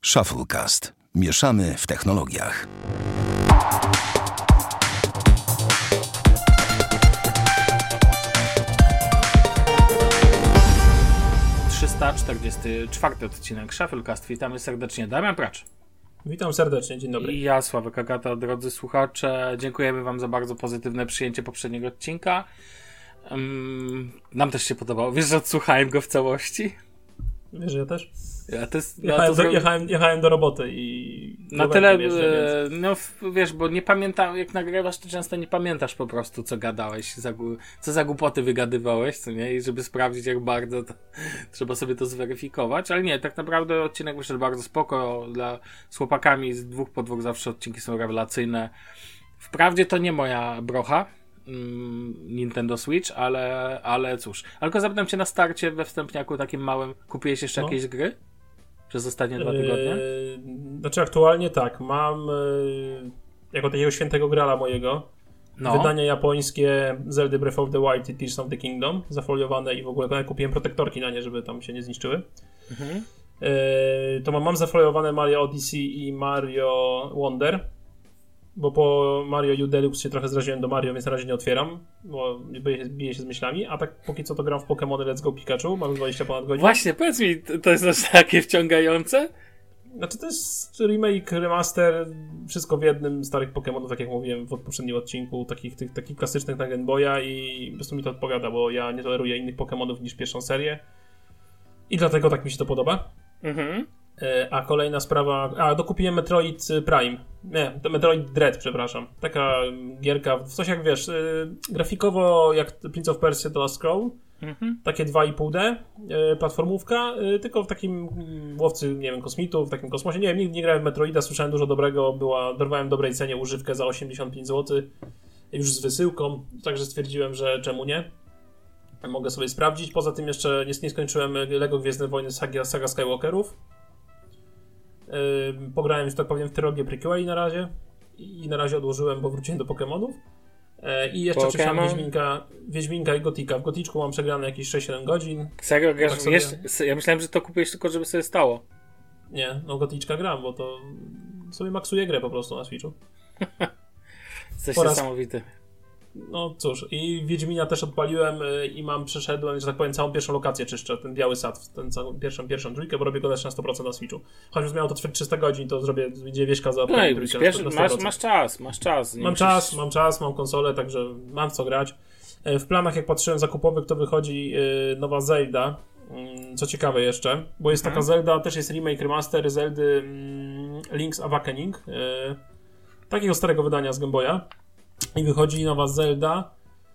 Shufflecast. Mieszamy w technologiach. ...344 odcinek Shufflecast. Witamy serdecznie. Damian Pracz. Witam serdecznie, dzień dobry. I ja, Sławek Agata, drodzy słuchacze. Dziękujemy wam za bardzo pozytywne przyjęcie poprzedniego odcinka. Nam też się podobało. Wiesz, że odsłuchałem go w całości? Wiesz, ja też. Jechałem do roboty i... Na tyle, no wiesz, bo nie pamiętam, jak nagrywasz, to często nie pamiętasz po prostu, co gadałeś, co za głupoty wygadywałeś, co nie? I żeby sprawdzić, jak bardzo, to trzeba sobie to zweryfikować, ale nie, tak naprawdę odcinek wyszedł bardzo spoko, z chłopakami z 2x2 zawsze odcinki są rewelacyjne. Wprawdzie to nie moja brocha, Nintendo Switch, ale cóż. Ale tylko zapytam cię na starcie we wstępniaku takim małym, kupiłeś jeszcze jakieś gry? Przez ostatnie 2 tygodnie? Znaczy aktualnie tak, mam jako takiego świętego grala mojego wydania japońskie Zelda Breath of the Wild i Tears of the Kingdom, zafoliowane i w ogóle kupiłem protektorki na nie, żeby tam się nie zniszczyły. To mam zafoliowane Mario Odyssey i Mario Wonder, bo po Mario U Deluxe się trochę zraziłem do Mario, więc na razie nie otwieram, bo biję się z myślami, a tak póki co to gram w Pokémony Let's Go Pikachu, mam 20 ponad godzin. Właśnie, powiedz mi, to jest aż takie wciągające? Znaczy to jest remake, remaster, wszystko w jednym, starych Pokémonów, tak jak mówiłem w poprzednim odcinku, takich klasycznych na Game Boya i po prostu mi to odpowiada, bo ja nie toleruję innych Pokémonów niż pierwszą serię i dlatego tak mi się to podoba. A kolejna sprawa... dokupiłem Metroid Prime. Nie, to Metroid Dread, przepraszam. Taka gierka, coś jak wiesz, grafikowo jak Prince of Persia The Last Scroll. Takie 2,5D, platformówka, tylko w takim łowcy, nie wiem, kosmitów, w takim kosmosie. Nie wiem, nigdy nie grałem w Metroida, słyszałem dużo dobrego, dorwałem dobrej cenie używkę za 85 zł, już z wysyłką, także stwierdziłem, że czemu nie. Mogę sobie sprawdzić. Poza tym jeszcze nie skończyłem Lego Gwiezdne Wojny Saga Skywalkerów. Pograłem, że tak powiem, w trylogię prequeli na razie i na razie odłożyłem, bo wróciłem do Pokémonów i jeszcze czytam Wiedźminka i Gotika. W Goticzku mam przegrane jakieś 6-7 godzin. Serio grasz? Tak ja myślałem, że to kupiłeś tylko, żeby sobie stało. Nie, no Goticzka gram, bo to sobie maksuję grę po prostu na Switchu. Coś niesamowite. No cóż, i Wiedźmina też odpaliłem i przeszedłem, że tak powiem, całą pierwszą lokację czyszczę, ten biały sad, ten całą pierwszą trójkę, bo robię go też na 100% na Switchu. Chociaż miało to trwać 300 godzin, to będzie wieśka za no i masz czas. Mam czas, mam konsolę, także mam co grać. W planach, jak patrzyłem zakupowych, to wychodzi nowa Zelda, co ciekawe jeszcze, bo jest taka Zelda, też jest remake, remaster Zeldy Link's Awakening, takiego starego wydania z Game Boya. I wychodzi nowa Zelda.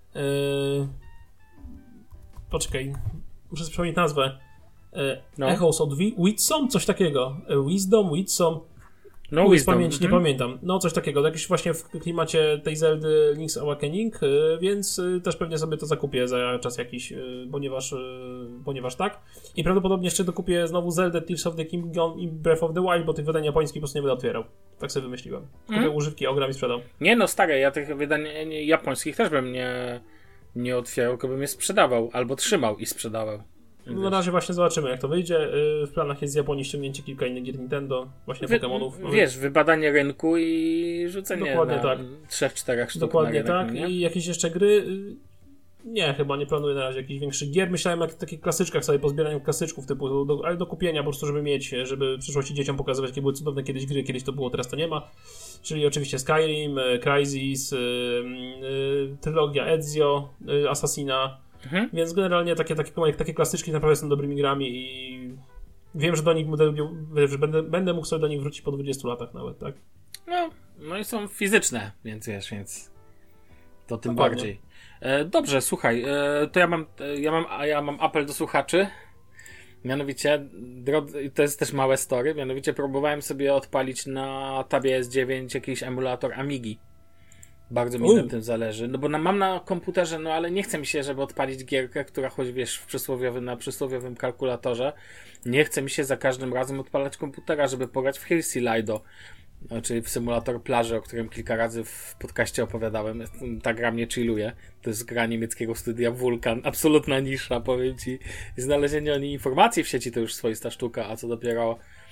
Poczekaj, muszę sobie przypomnieć nazwę. Echoes of Wisdom? Coś takiego. Wisdom. No, Wisdom. Nie pamiętam. No, coś takiego. Jakiś właśnie w klimacie tej Zeldy Link's Awakening, więc też pewnie sobie to zakupię za czas jakiś, ponieważ tak. I prawdopodobnie jeszcze dokupię znowu Zelda Tears of the Kingdom i Breath of the Wild, bo tych wydań japońskich po prostu nie będę otwierał. Tak sobie wymyśliłem. Kupię używki, ogram i sprzedam. Nie no, stare, ja tych wydań japońskich też bym nie otwierał, tylko bym je sprzedawał, albo trzymał i sprzedawał. No, na razie właśnie zobaczymy, jak to wyjdzie. W planach jest z Japonii ściągnięcie kilka innych gier Nintendo, właśnie Pokémonów. Wiesz, wybadanie rynku i rzucenie dokładnie na tak. 3-4 sztuk. Dokładnie na rynek, tak. nie? I jakieś jeszcze gry... Nie, chyba nie planuję na razie jakichś większych gier. Myślałem o takich klasyczkach sobie, po zbieraniu klasyczków typu, ale do kupienia po prostu, żeby mieć, żeby w przyszłości dzieciom pokazywać, jakie były cudowne kiedyś gry, kiedyś to było, teraz to nie ma. Czyli oczywiście Skyrim, Crysis, trylogia Ezio, Assassina. Więc generalnie takie klasyczki naprawdę są dobrymi grami i wiem, że do nich będę mógł sobie do nich wrócić po 20 latach nawet, tak? No i są fizyczne, więc wiesz, to tym dokładnie. Bardziej. Dobrze, słuchaj, to ja mam apel do słuchaczy. Mianowicie, to jest też małe story, mianowicie próbowałem sobie odpalić na tabie S9 jakiś emulator Amigi. Bardzo mi na tym zależy. No bo mam na komputerze, no ale nie chce mi się, żeby odpalić gierkę, która choć wiesz na przysłowiowym kalkulatorze. Nie chce mi się za każdym razem odpalać komputera, żeby pograć w Hilsi Lido. Czyli w symulator plaży, o którym kilka razy w podcaście opowiadałem. Ta gra mnie chilluje. To jest gra niemieckiego studia Vulkan. Absolutna nisza, powiem ci. Znalezienie o niej informacji w sieci to już swoista sztuka, a co dopiero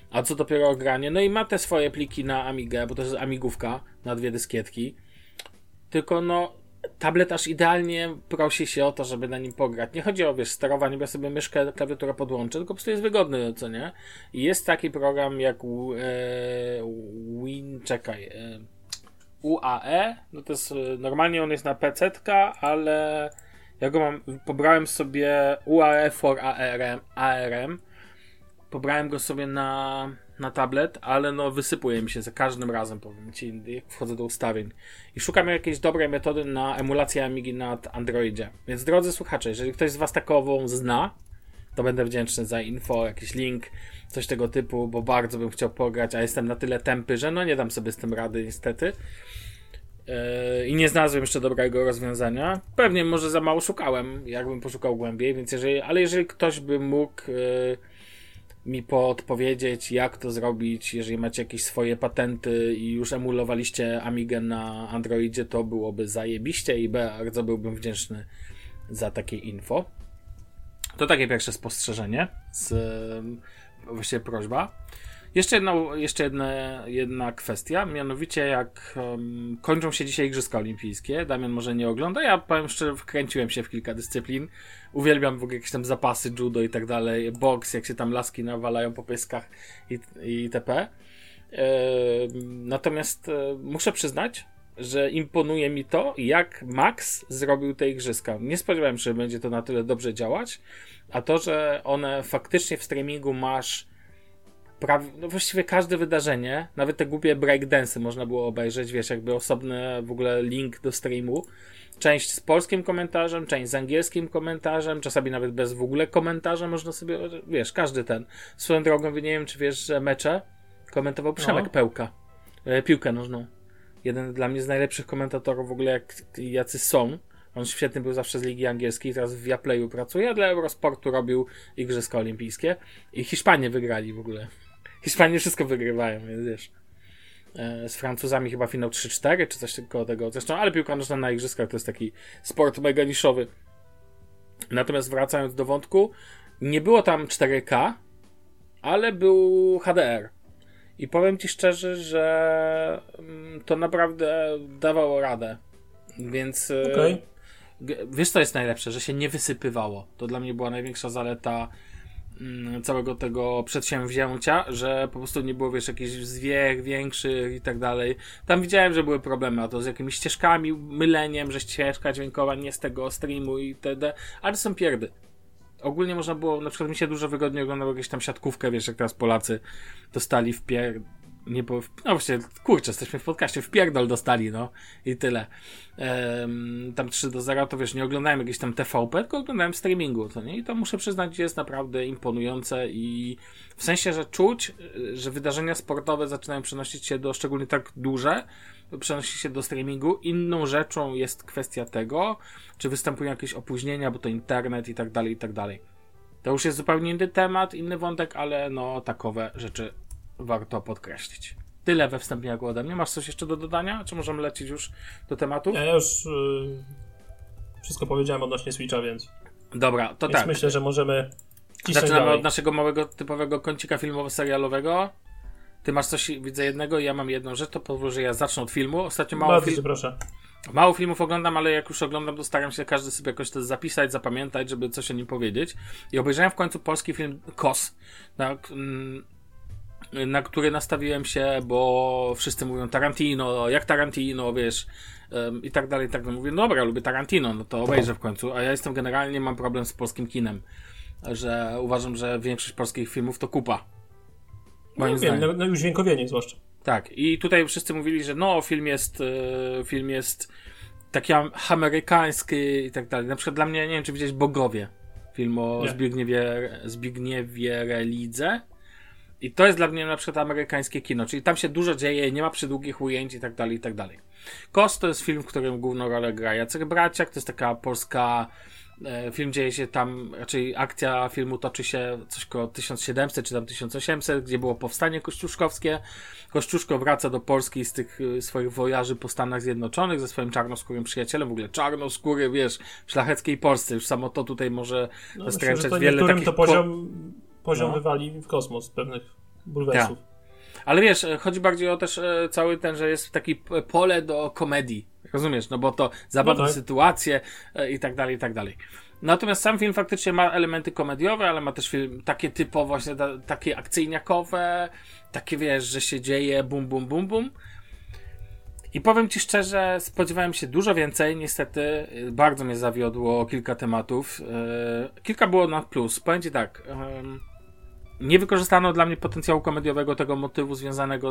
a co dopiero granie. No i ma te swoje pliki na Amigę, bo to jest amigówka na 2 dyskietki. Tylko no, tablet aż idealnie prosi się o to, żeby na nim pograć. Nie chodzi o, wiesz, sterowanie, bo ja sobie myszkę, klawiaturę podłączę, tylko po prostu jest wygodny, co nie? I jest taki program jak UAE, no to jest, normalnie on jest na PC-tka, ale ja go pobrałem sobie UAE for ARM, pobrałem go sobie na tablet, ale no wysypuje mi się za każdym razem, powiem ci, jak wchodzę do ustawień. I szukam jakiejś dobrej metody na emulację Amigi na Androidzie. Więc drodzy słuchacze, jeżeli ktoś z was takową zna, to będę wdzięczny za info, jakiś link, coś tego typu, bo bardzo bym chciał pograć, a jestem na tyle tępy, że no nie dam sobie z tym rady niestety. I nie znalazłem jeszcze dobrego rozwiązania. Pewnie może za mało szukałem, jakbym poszukał głębiej, więc jeżeli ktoś by mógł mi podpowiedzieć, jak to zrobić, jeżeli macie jakieś swoje patenty i już emulowaliście Amigę na Androidzie, to byłoby zajebiście i bardzo byłbym wdzięczny za takie info. To takie pierwsze spostrzeżenie, właściwie prośba. Jeszcze jedna kwestia, mianowicie jak kończą się dzisiaj Igrzyska Olimpijskie, Damian może nie ogląda, ja powiem szczerze, wkręciłem się w kilka dyscyplin, uwielbiam w ogóle jakieś tam zapasy, judo i tak dalej, boks, jak się tam laski nawalają po pyskach i itp. Natomiast muszę przyznać, że imponuje mi to, jak Max zrobił te Igrzyska. Nie spodziewałem się, że będzie to na tyle dobrze działać, a to, że one faktycznie w streamingu masz no właściwie każde wydarzenie, nawet te głupie breakdance'y można było obejrzeć, wiesz, jakby osobny w ogóle link do streamu. Część z polskim komentarzem, część z angielskim komentarzem, czasami nawet bez w ogóle komentarza można sobie, wiesz, każdy ten. Swoją drogą, nie wiem, czy wiesz, że mecze komentował Przemek Pełka. Piłkę nożną. Jeden dla mnie z najlepszych komentatorów w ogóle, jacy są. On świetny był zawsze z Ligi Angielskiej, teraz w Viaplayu pracuje, a dla Eurosportu robił Igrzyska Olimpijskie i Hiszpanie wygrali w ogóle. Hiszpanie wszystko wygrywają, więc wiesz. Z Francuzami chyba finał 3-4, czy coś koło tego. Zresztą, ale piłka nożna na Igrzyskach to jest taki sport mega niszowy. Natomiast wracając do wątku, nie było tam 4K, ale był HDR. I powiem ci szczerze, że to naprawdę dawało radę. Więc wiesz, co jest najlepsze? Że się nie wysypywało. To dla mnie była największa zaleta całego tego przedsięwzięcia, że po prostu nie było, wiesz, jakichś zwiech większych i tak dalej. Tam widziałem, że były problemy, a to z jakimiś ścieżkami, myleniem, że ścieżka dźwiękowa nie z tego streamu i itd., ale są pierdy. Ogólnie można było, na przykład mi się dużo wygodnie oglądało jakąś tam siatkówkę, wiesz, jak teraz Polacy dostali no właśnie, kurczę, jesteśmy w podcaście, wpierdol dostali, no i tyle. Tam 3-0, to wiesz, nie oglądałem jakiegoś tam TVP, tylko oglądałem streamingu, to nie? I to muszę przyznać, jest naprawdę imponujące i w sensie, że czuć, że wydarzenia sportowe zaczynają przenosić się szczególnie tak duże, przenosi się do streamingu. Inną rzeczą jest kwestia tego, czy występują jakieś opóźnienia, bo to internet i tak dalej, i tak dalej. To już jest zupełnie inny temat, inny wątek, ale no takowe rzeczy warto podkreślić. Tyle we wstępniaku ode mnie. Masz coś jeszcze do dodania? Czy możemy lecieć już do tematu? Ja już wszystko powiedziałem odnośnie Switcha, więc... Dobra, to więc tak. myślę, że możemy zaczynamy dalej. od naszego małego, typowego kącika filmowo-serialowego. Ty masz coś, widzę jednego, ja mam jedną rzecz, to pozwól, że ja zacznę od filmu. Ostatnio proszę. Mało filmów oglądam, ale jak już oglądam, to staram się każdy sobie jakoś to zapisać, zapamiętać, żeby coś o nim powiedzieć. I obejrzałem w końcu polski film KOS, na który nastawiłem się, bo wszyscy mówią Tarantino, jak Tarantino, wiesz, i tak dalej, i tak dalej. Mówię, no dobra, lubię Tarantino, no to obejrzę w końcu, a ja generalnie mam problem z polskim kinem, że uważam, że większość polskich filmów to kupa. No wiem, no już dźwiękowienie zwłaszcza. Tak, i tutaj wszyscy mówili, że no, film jest taki amerykański i tak dalej. Na przykład dla mnie, nie wiem, czy widziałeś Bogowie, film o Zbigniewie Relidze. I to jest dla mnie na przykład amerykańskie kino, czyli tam się dużo dzieje, nie ma przydługich ujęć i tak dalej, i tak dalej. KOS to jest film, w którym główną rolę gra Jacek Braciak, to jest taka polska... Film dzieje się tam, raczej akcja filmu toczy się coś koło 1700 czy tam 1800, gdzie było powstanie kościuszkowskie. Kościuszko wraca do Polski z tych swoich wojaży po Stanach Zjednoczonych ze swoim czarnoskórym przyjacielem, w ogóle czarnoskóry, wiesz, w szlacheckiej Polsce. Już samo to tutaj może zastręczać wiele takich... to poziom wywali w kosmos pewnych bulwersów. Ale wiesz, chodzi bardziej o też cały ten, że jest taki pole do komedii. Rozumiesz? No bo to zabawne tak. sytuacje i tak dalej, i tak dalej. Natomiast sam film faktycznie ma elementy komediowe, ale ma też film takie typowo właśnie takie akcyjniakowe, takie wiesz, że się dzieje bum, bum, bum, bum. I powiem ci szczerze, spodziewałem się dużo więcej, niestety bardzo mnie zawiodło kilka tematów. Kilka było na plus. Powiem ci tak, nie wykorzystano dla mnie potencjału komediowego tego motywu związanego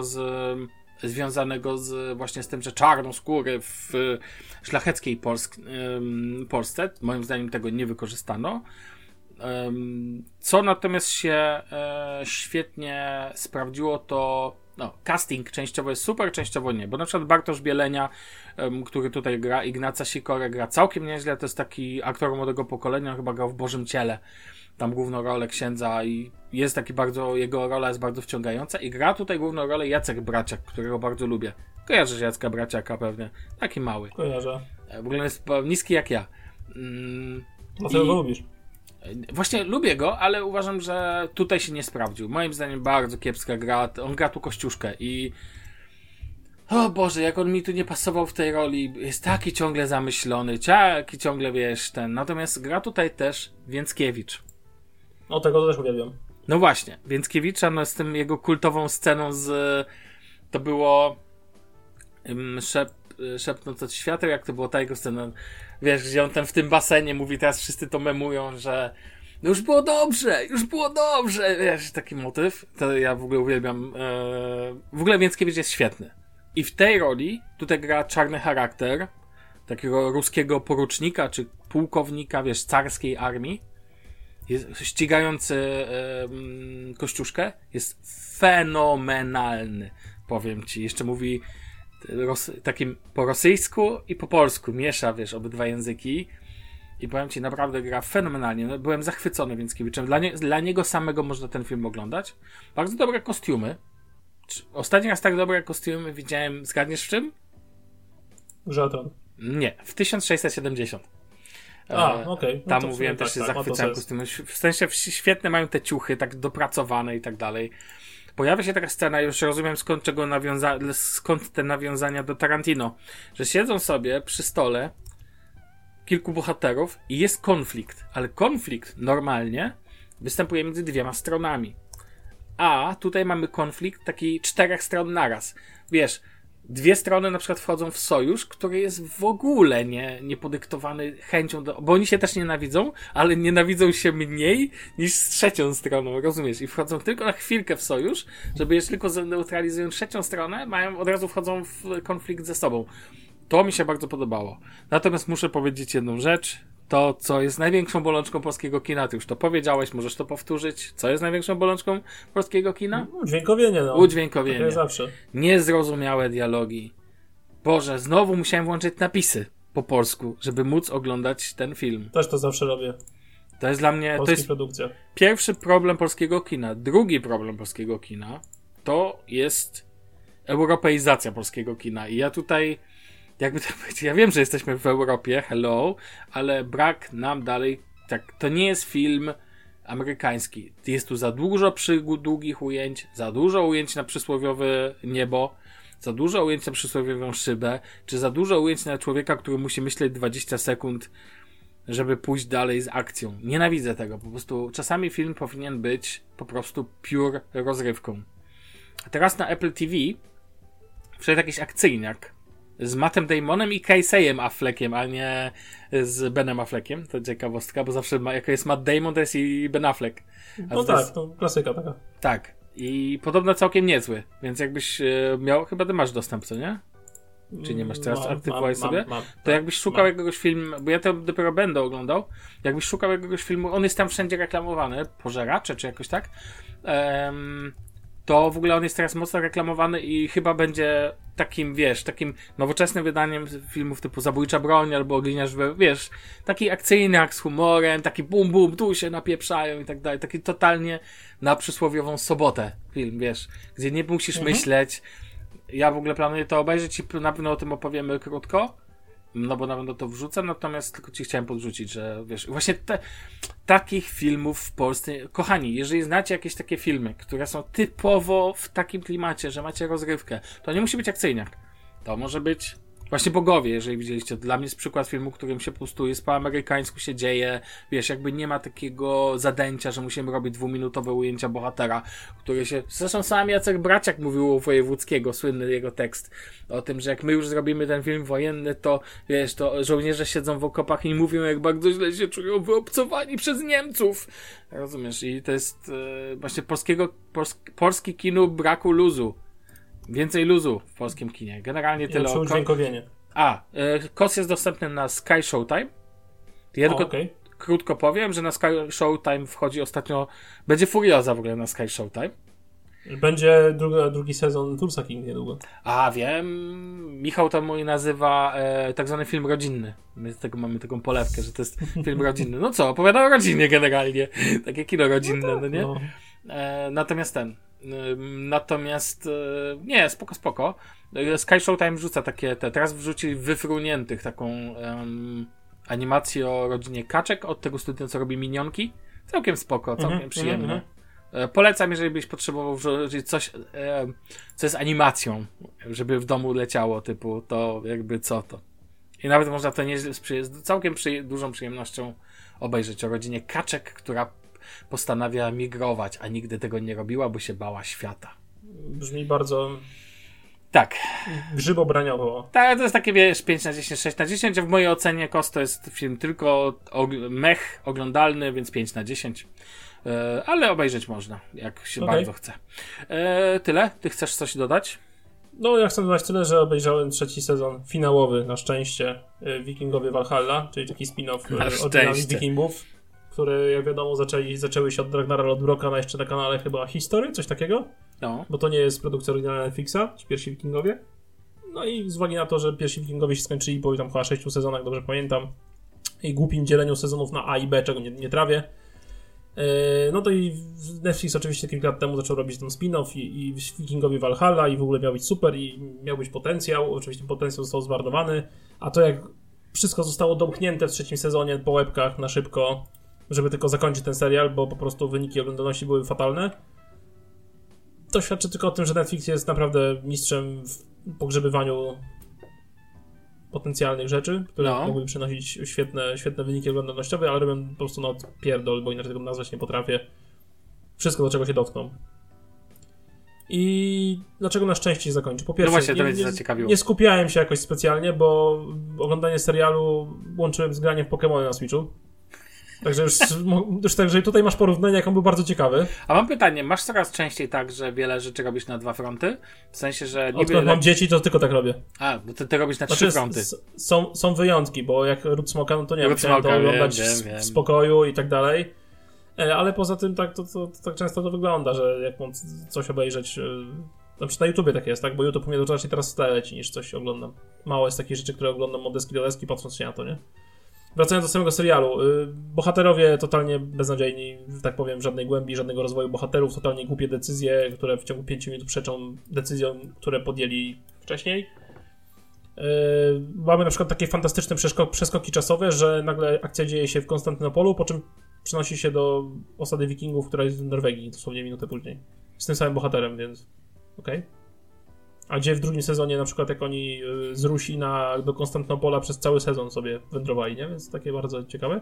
z właśnie z tym, że czarnoskóry w szlacheckiej Polsce. Moim zdaniem tego nie wykorzystano. Co natomiast się świetnie sprawdziło, to casting częściowo jest super, częściowo nie. Bo na przykład Bartosz Bielenia, który tutaj gra, Ignaca Sikorę gra całkiem nieźle. To jest taki aktor młodego pokolenia, chyba grał w Bożym Ciele. Tam główną rolę księdza i jest taki bardzo, jego rola jest bardzo wciągająca i gra tutaj główną rolę Jacek Braciak, którego bardzo lubię. Kojarzysz Jacka Braciaka pewnie? Taki mały. Kojarzę. W ogóle jest niski jak ja. Dlaczego go lubisz? Właśnie lubię go, ale uważam, że tutaj się nie sprawdził. Moim zdaniem bardzo kiepska gra. On gra tu Kościuszkę i o Boże, jak on mi tu nie pasował w tej roli. Jest taki ciągle zamyślony, taki ciągle wiesz ten. Natomiast gra tutaj też Więckiewicz. O, tego to też uwielbiam. No właśnie, Więckiewicza, no z tym jego kultową sceną to było szepnąc od świateł, jak to było ta jego scena, wiesz, gdzie on ten w tym basenie mówi, teraz wszyscy to memują, że no już było dobrze, wiesz, taki motyw, to ja w ogóle uwielbiam, w ogóle Więckiewicz jest świetny. I w tej roli tutaj gra czarny charakter, takiego ruskiego porucznika, czy pułkownika, wiesz, carskiej armii, ścigający Kościuszkę, jest fenomenalny, powiem ci. Jeszcze mówi takim po rosyjsku i po polsku, miesza, wiesz, obydwa języki i powiem ci, naprawdę gra fenomenalnie. No, byłem zachwycony Więckiewiczem. Dla niego samego można ten film oglądać. Bardzo dobre kostiumy. Ostatni raz tak dobre kostiumy widziałem, zgadniesz w czym? Żaden. Nie, w 1670. Okej. Tam mówiłem, też się zachwycałem kostiumem. W sensie świetne mają te ciuchy, tak dopracowane i tak dalej. Pojawia się taka scena, już rozumiem skąd te nawiązania do Tarantino, że siedzą sobie przy stole kilku bohaterów i jest konflikt, ale konflikt normalnie występuje między dwiema stronami. A tutaj mamy konflikt taki 4 stron naraz. Wiesz, dwie strony na przykład wchodzą w sojusz, który jest w ogóle nie podyktowany chęcią bo oni się też nienawidzą, ale nienawidzą się mniej niż z trzecią stroną, rozumiesz? I wchodzą tylko na chwilkę w sojusz, żeby jeszcze tylko zneutralizując trzecią stronę, od razu wchodzą w konflikt ze sobą. To mi się bardzo podobało. Natomiast muszę powiedzieć jedną rzecz. To, co jest największą bolączką polskiego kina, ty już to powiedziałeś, możesz to powtórzyć. Co jest największą bolączką polskiego kina? Udźwiękowienie, no. Udźwiękowienie. Tak zawsze. Niezrozumiałe dialogi. Boże, znowu musiałem włączyć napisy po polsku, żeby móc oglądać ten film. Też to zawsze robię. To jest dla mnie... To jest produkcja. Pierwszy problem polskiego kina. Drugi problem polskiego kina to jest europeizacja polskiego kina. I ja tutaj... Jakby to powiedzieć, ja wiem, że jesteśmy w Europie, hello, ale brak nam dalej, tak, to nie jest film amerykański. Jest tu za dużo długich ujęć, za dużo ujęć na przysłowiowe niebo, za dużo ujęć na przysłowiową szybę, czy za dużo ujęć na człowieka, który musi myśleć 20 sekund, żeby pójść dalej z akcją. Nienawidzę tego, po prostu czasami film powinien być po prostu pure rozrywką. A teraz na Apple TV wszedł jakiś akcyjniak z Mattem Damonem i Casey'em Affleckiem, a nie z Benem Affleckiem. To ciekawostka, bo zawsze jak jest Matt Damon, to jest i Ben Affleck. No tak, to klasyka taka. Tak. I podobno całkiem niezły. Więc jakbyś miał, chyba ty masz dostęp, co nie? Czy nie masz teraz? Aktywowałeś sobie? To jakbyś szukał jakiegoś filmu, bo ja to dopiero będę oglądał, jakbyś szukał jakiegoś filmu, on jest tam wszędzie reklamowany, Pożeracze, czy jakoś tak, to w ogóle on jest teraz mocno reklamowany i chyba będzie takim, wiesz, takim nowoczesnym wydaniem filmów typu Zabójcza broń albo Gliniarz, wiesz, taki akcyjny, jak z humorem, taki bum bum, tu się napieprzają i tak dalej, taki totalnie na przysłowiową sobotę film, wiesz, gdzie nie musisz myśleć. Ja w ogóle planuję to obejrzeć i na pewno o tym opowiemy krótko. no bo na pewno to wrzucam, natomiast tylko ci chciałem podrzucić, że wiesz, właśnie takich filmów w Polsce, kochani, jeżeli znacie jakieś takie filmy, które są typowo w takim klimacie, że macie rozrywkę, to nie musi być akcyjniak. To może być właśnie Bogowie, jeżeli widzieliście. Dla mnie jest przykład filmu, którym się po prostu jest po amerykańsku, się dzieje, wiesz, jakby nie ma takiego zadęcia, że musimy robić 2-minutowe ujęcia bohatera, który się, zresztą sam Jacek Braciak mówił u Wojewódzkiego, słynny jego tekst, o tym, że jak my już zrobimy ten film wojenny, to wiesz, to żołnierze siedzą w okopach i mówią, jak bardzo źle się czują wyobcowani przez Niemców. Rozumiesz? I to jest właśnie polski kino braku luzu. Więcej luzu w polskim kinie. Generalnie tyle o udźwiękowienie. KOS jest dostępny na Sky Showtime. Ja tylko krótko powiem, że na Sky Showtime wchodzi ostatnio... Będzie Furioza w ogóle na Sky Showtime. Będzie drugi sezon Tulsa King niedługo. Wiem. Michał to mój nazywa tak zwany film rodzinny. My mamy taką polewkę, że to jest film rodzinny. No co, opowiada o rodzinie generalnie. Takie kino rodzinne, no nie? No. Natomiast nie, spoko. Sky Showtime wrzuca takie, teraz wrzucili Wyfruniętych, taką animację o rodzinie kaczek od tego studia, co robi Minionki. Całkiem spoko, całkiem przyjemne. Polecam, jeżeli byś potrzebował wrzucić coś, co jest animacją, żeby w domu leciało, typu to jakby co to. I nawet można to z całkiem dużą przyjemnością obejrzeć o rodzinie kaczek, która postanawia migrować, a nigdy tego nie robiła, bo się bała świata. Brzmi bardzo... Tak. Grzybobraniowo. Tak, to jest takie, wiesz, 5/10, 6/10, a w mojej ocenie KOS to jest film tylko mech oglądalny, więc 5/10. Ale obejrzeć można, jak się bardzo chce. Tyle? Ty chcesz coś dodać? No, ja chcę dodać tyle, że obejrzałem 3. sezon finałowy, na szczęście, Wikingowie Valhalla, czyli taki spin-off oryginalnych Wikingów, które, jak wiadomo, zaczęły się od Ragnara Lodbroka, jeszcze na kanale chyba History, coś takiego. No. Bo to nie jest produkcja oryginalna Netflixa, ci pierwsi Wikingowie. No i z uwagi na to, że pierwsi Wikingowie się skończyli po tam chyba 6 sezonach, dobrze pamiętam, i głupim dzieleniu sezonów na A i B, czego nie trawię. No to i Netflix oczywiście kilka lat temu zaczął robić ten spin-off i Wikingowie Valhalla i w ogóle miał być super i miał być potencjał. Oczywiście potencjał został zmarnowany, a to jak wszystko zostało domknięte w 3. sezonie po łebkach na szybko, żeby tylko zakończyć ten serial, bo po prostu wyniki oglądalności były fatalne. To świadczy tylko o tym, że Netflix jest naprawdę mistrzem w pogrzebywaniu potencjalnych rzeczy, które mogłyby przynosić świetne wyniki oglądalnościowe, ale robią po prostu pierdol, bo inaczej tego nazwać nie potrafię. Wszystko, do czego się dotkną. I dlaczego na szczęście się zakończy? Po pierwsze, właśnie, to mnie zaciekawiło. Nie skupiałem się jakoś specjalnie, bo oglądanie serialu łączyłem z graniem w Pokémony na Switchu. Także już także tutaj masz porównanie, jak on był bardzo ciekawy. A mam pytanie, masz coraz częściej tak, że wiele rzeczy robisz na 2 fronty? W sensie, że niby... Odkąd mam dzieci, to tylko tak robię. Bo ty robisz na 3 fronty. Są wyjątki, bo jak Ród Smoka, no to nie wiem, chciałem to oglądać w spokoju i tak dalej. Ale poza tym tak często to wygląda, że jak mam coś obejrzeć... Na przykład na YouTubie tak jest, tak? Bo YouTube mnie raczej teraz w tle leci, niż coś oglądam. Mało jest takich rzeczy, które oglądam od deski do deski, patrząc się na to, nie? Wracając do samego serialu, bohaterowie totalnie beznadziejni, tak powiem, żadnej głębi, żadnego rozwoju bohaterów, totalnie głupie decyzje, które w ciągu 5 minut przeczą decyzjom, które podjęli wcześniej. Mamy na przykład takie fantastyczne przeskoki czasowe, że nagle akcja dzieje się w Konstantynopolu, po czym przenosi się do osady Wikingów, która jest w Norwegii, dosłownie minutę później. Z tym samym bohaterem, więc okej. A gdzie w 2. sezonie na przykład jak oni z Rusi do Konstantynopola przez cały sezon sobie wędrowali, nie? Więc takie bardzo ciekawe.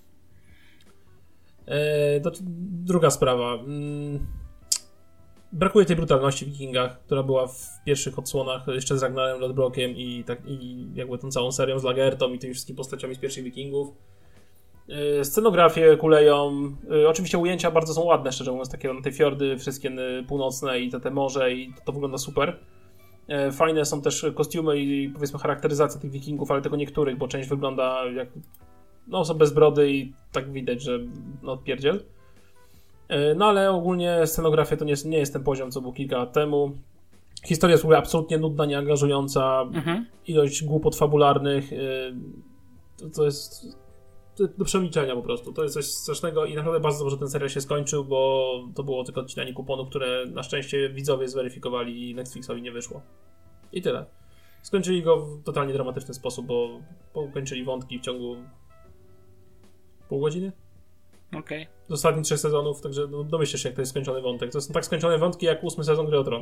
Druga sprawa. Brakuje tej brutalności w Wikingach, która była w pierwszych odsłonach jeszcze z Ragnarem Lodbrokiem i jakby tą całą serią z Lagertą i tymi wszystkimi postaciami z pierwszych Wikingów. Scenografię kuleją. Oczywiście ujęcia bardzo są ładne, szczerze mówiąc, takie te fiordy wszystkie północne i te morze i to wygląda super. Fajne są też kostiumy i powiedzmy charakteryzacja tych Wikingów, ale tylko niektórych, bo część wygląda jak... są bez brody i tak widać, że pierdziel. No ale ogólnie scenografia to nie jest ten poziom, co był kilka lat temu. Historia jest w ogóle absolutnie nudna, nieangażująca. Ilość głupot fabularnych. To jest do przemilczenia po prostu. To jest coś strasznego i naprawdę bardzo dobrze, że ten serial się skończył, bo to było tylko odcinanie kuponów, które na szczęście widzowie zweryfikowali i Netflixowi nie wyszło. I tyle. Skończyli go w totalnie dramatyczny sposób, bo kończyli wątki w ciągu pół godziny. Okej. Z ostatnich 3 sezonów, także domyślisz się, jak to jest skończony wątek. To są tak skończone wątki, jak 8 sezon Gry o Tron.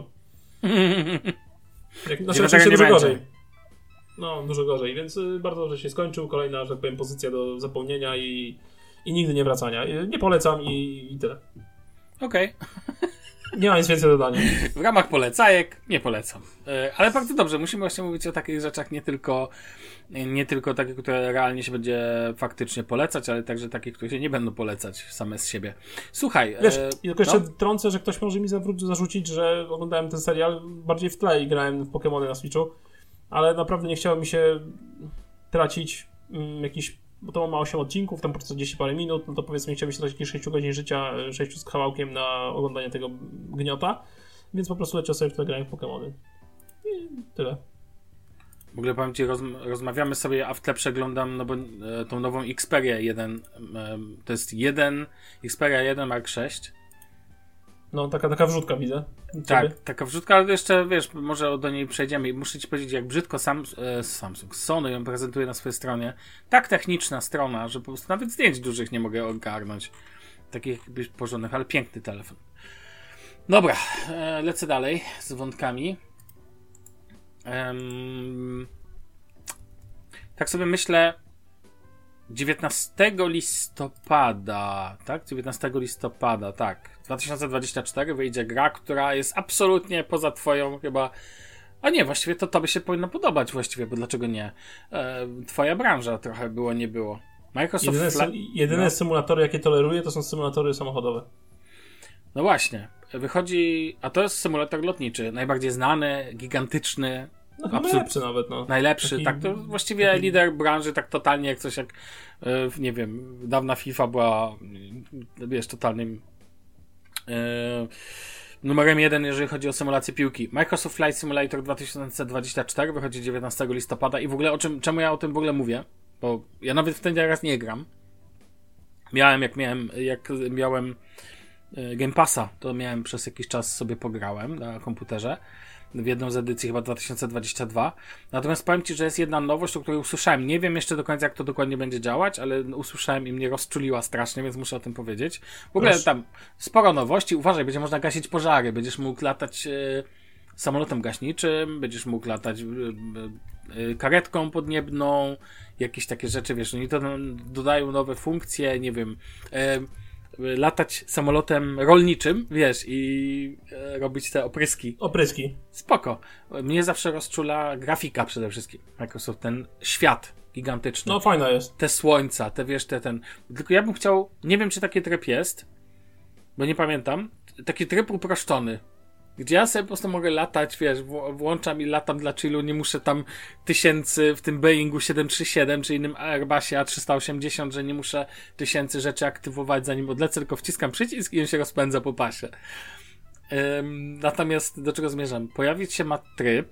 Znaczy, oczywiście dużo gorzej. No, dużo gorzej, więc bardzo dobrze się skończył. Kolejna, że tak powiem, pozycja do zapełnienia i nigdy nie wracania. Nie polecam i tyle. Okej. Nie ma nic więcej do dodania. W ramach polecajek nie polecam. Ale bardzo dobrze, musimy właśnie mówić o takich rzeczach nie tylko takie, które realnie się będzie faktycznie polecać, ale także takie, które się nie będą polecać same z siebie. Słuchaj. Wiesz, tylko jeszcze trącę, że ktoś może mi zarzucić, że oglądałem ten serial bardziej w tle i grałem w Pokémony na Switchu, ale naprawdę nie chciało mi się tracić jakiś, bo to ma 8 odcinków, tam po 40 parę minut, no to powiedzmy chciałbym się tracić jakieś 6 godzin życia, 6 z kawałkiem na oglądanie tego gniota, więc po prostu leciał sobie w tle grałem w Pokémony. I tyle. W ogóle powiem ci, rozmawiamy sobie, a w tle przeglądam tą nową Xperia 1. To jest Xperia 1 Mark 6. No, taka wrzutka widzę. Tak, taka wrzutka, ale jeszcze, wiesz, może do niej przejdziemy i muszę ci powiedzieć, jak brzydko Sony ją prezentuje na swojej stronie. Tak techniczna strona, że po prostu nawet zdjęć dużych nie mogę ogarnąć. Takich porządnych, ale piękny telefon. Dobra, lecę dalej z wątkami. Tak sobie myślę, 19 listopada, tak? 19 listopada, tak. 2024 wyjdzie gra, która jest absolutnie poza twoją chyba... A nie, właściwie to tobie się powinno podobać właściwie, bo dlaczego nie? Twoja branża trochę było, nie było. Microsoft... Jedyne symulatory, jakie toleruję, to są symulatory samochodowe. No właśnie. Wychodzi... A to jest symulator lotniczy. Najbardziej znany, gigantyczny. No, najlepszy nawet, no. Najlepszy, taki, tak, to właściwie lider branży, tak totalnie jak coś jak, nie wiem, dawna FIFA była, wiesz, totalnym numerem 1, jeżeli chodzi o symulację piłki. Microsoft Flight Simulator 2024 wychodzi 19 listopada i w ogóle czemu ja o tym w ogóle mówię? Bo ja nawet w ten raz nie gram. Jak miałem Game Passa, to miałem przez jakiś czas sobie pograłem na komputerze. W jedną z edycji chyba 2022. Natomiast powiem ci, że jest jedna nowość, o której usłyszałem. Nie wiem jeszcze do końca, jak to dokładnie będzie działać, ale usłyszałem i mnie rozczuliła strasznie, więc muszę o tym powiedzieć. W ogóle tam sporo nowości. Uważaj, będzie można gasić pożary. Będziesz mógł latać samolotem gaśniczym, będziesz mógł latać karetką podniebną, jakieś takie rzeczy, wiesz, oni to dodają nowe funkcje, nie wiem, latać samolotem rolniczym, wiesz, i robić te opryski. Spoko. Mnie zawsze rozczula grafika przede wszystkim. Microsoft, ten świat gigantyczny. No, fajna jest. Te słońca, te wiesz, ten... Tylko ja bym chciał, nie wiem, czy taki tryb jest, bo nie pamiętam, taki tryb uproszczony, gdzie ja sobie po prostu mogę latać, wiesz, włączam i latam dla chillu, nie muszę tam tysięcy w tym Boeingu 737 czy innym Airbusie A380, że nie muszę tysięcy rzeczy aktywować zanim odlecę, tylko wciskam przycisk i on się rozpędza po pasie. Natomiast do czego zmierzam? Pojawić się ma tryb,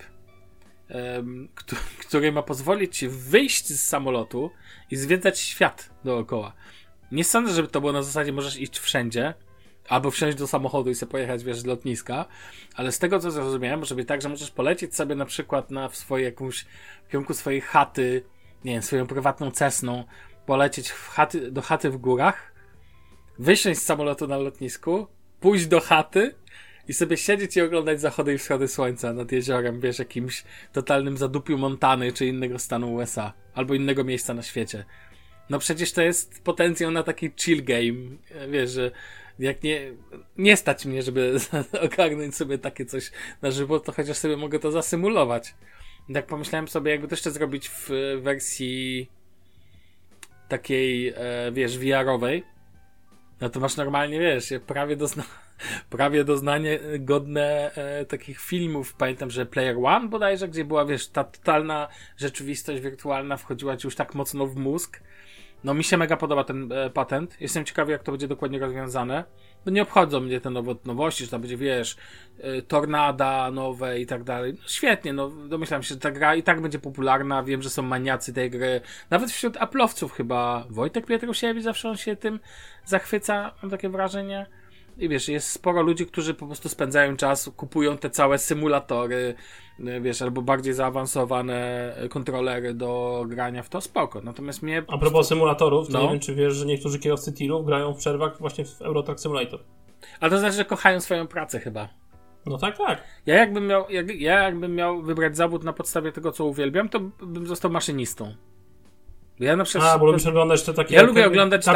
który ma pozwolić ci wyjść z samolotu i zwiedzać świat dookoła. Nie sądzę, żeby to było na zasadzie możesz iść wszędzie, albo wsiąść do samochodu i sobie pojechać, wiesz, z lotniska, ale z tego, co zrozumiałem, może być tak, że możesz polecieć sobie na przykład w kierunku swojej chaty, nie wiem, swoją prywatną Cessną, polecieć do chaty w górach, wysiąść z samolotu na lotnisku, pójść do chaty i sobie siedzieć i oglądać zachody i wschody słońca nad jeziorem, wiesz, jakimś totalnym zadupiu Montany czy innego stanu USA, albo innego miejsca na świecie. No przecież to jest potencjał na taki chill game, wiesz, że jak nie stać mnie, żeby ogarnąć sobie takie coś na żywo, to chociaż sobie mogę to zasymulować. Tak pomyślałem sobie, jakby to jeszcze zrobić w wersji takiej, wiesz, VR-owej, no to masz normalnie, wiesz, prawie doznanie godne takich filmów. Pamiętam, że Player One bodajże, gdzie była, wiesz, ta totalna rzeczywistość wirtualna wchodziła ci już tak mocno w mózg. No mi się mega podoba ten patent. Jestem ciekawy, jak to będzie dokładnie rozwiązane. No nie obchodzą mnie te nowości, że tam będzie, wiesz, tornada nowe i tak dalej. No świetnie, no domyślam się, że ta gra i tak będzie popularna. Wiem, że są maniacy tej gry. Nawet wśród Apple'owców chyba Wojtek Pietrusiewicz zawsze on się tym zachwyca, mam takie wrażenie. i wiesz, jest sporo ludzi, którzy po prostu spędzają czas, kupują te całe symulatory, wiesz, albo bardziej zaawansowane kontrolery do grania w to, spoko. Natomiast mnie... A propos symulatorów, to nie wiem, czy wiesz, że niektórzy kierowcy tirów grają w przerwach właśnie w Euro Truck Simulator. A to znaczy, że kochają swoją pracę chyba. No tak, tak. Ja jakbym miał wybrać zawód na podstawie tego, co uwielbiam, to bym został maszynistą. Ja na przykład... bo lubisz oglądać te takie... Ja lubię oglądać,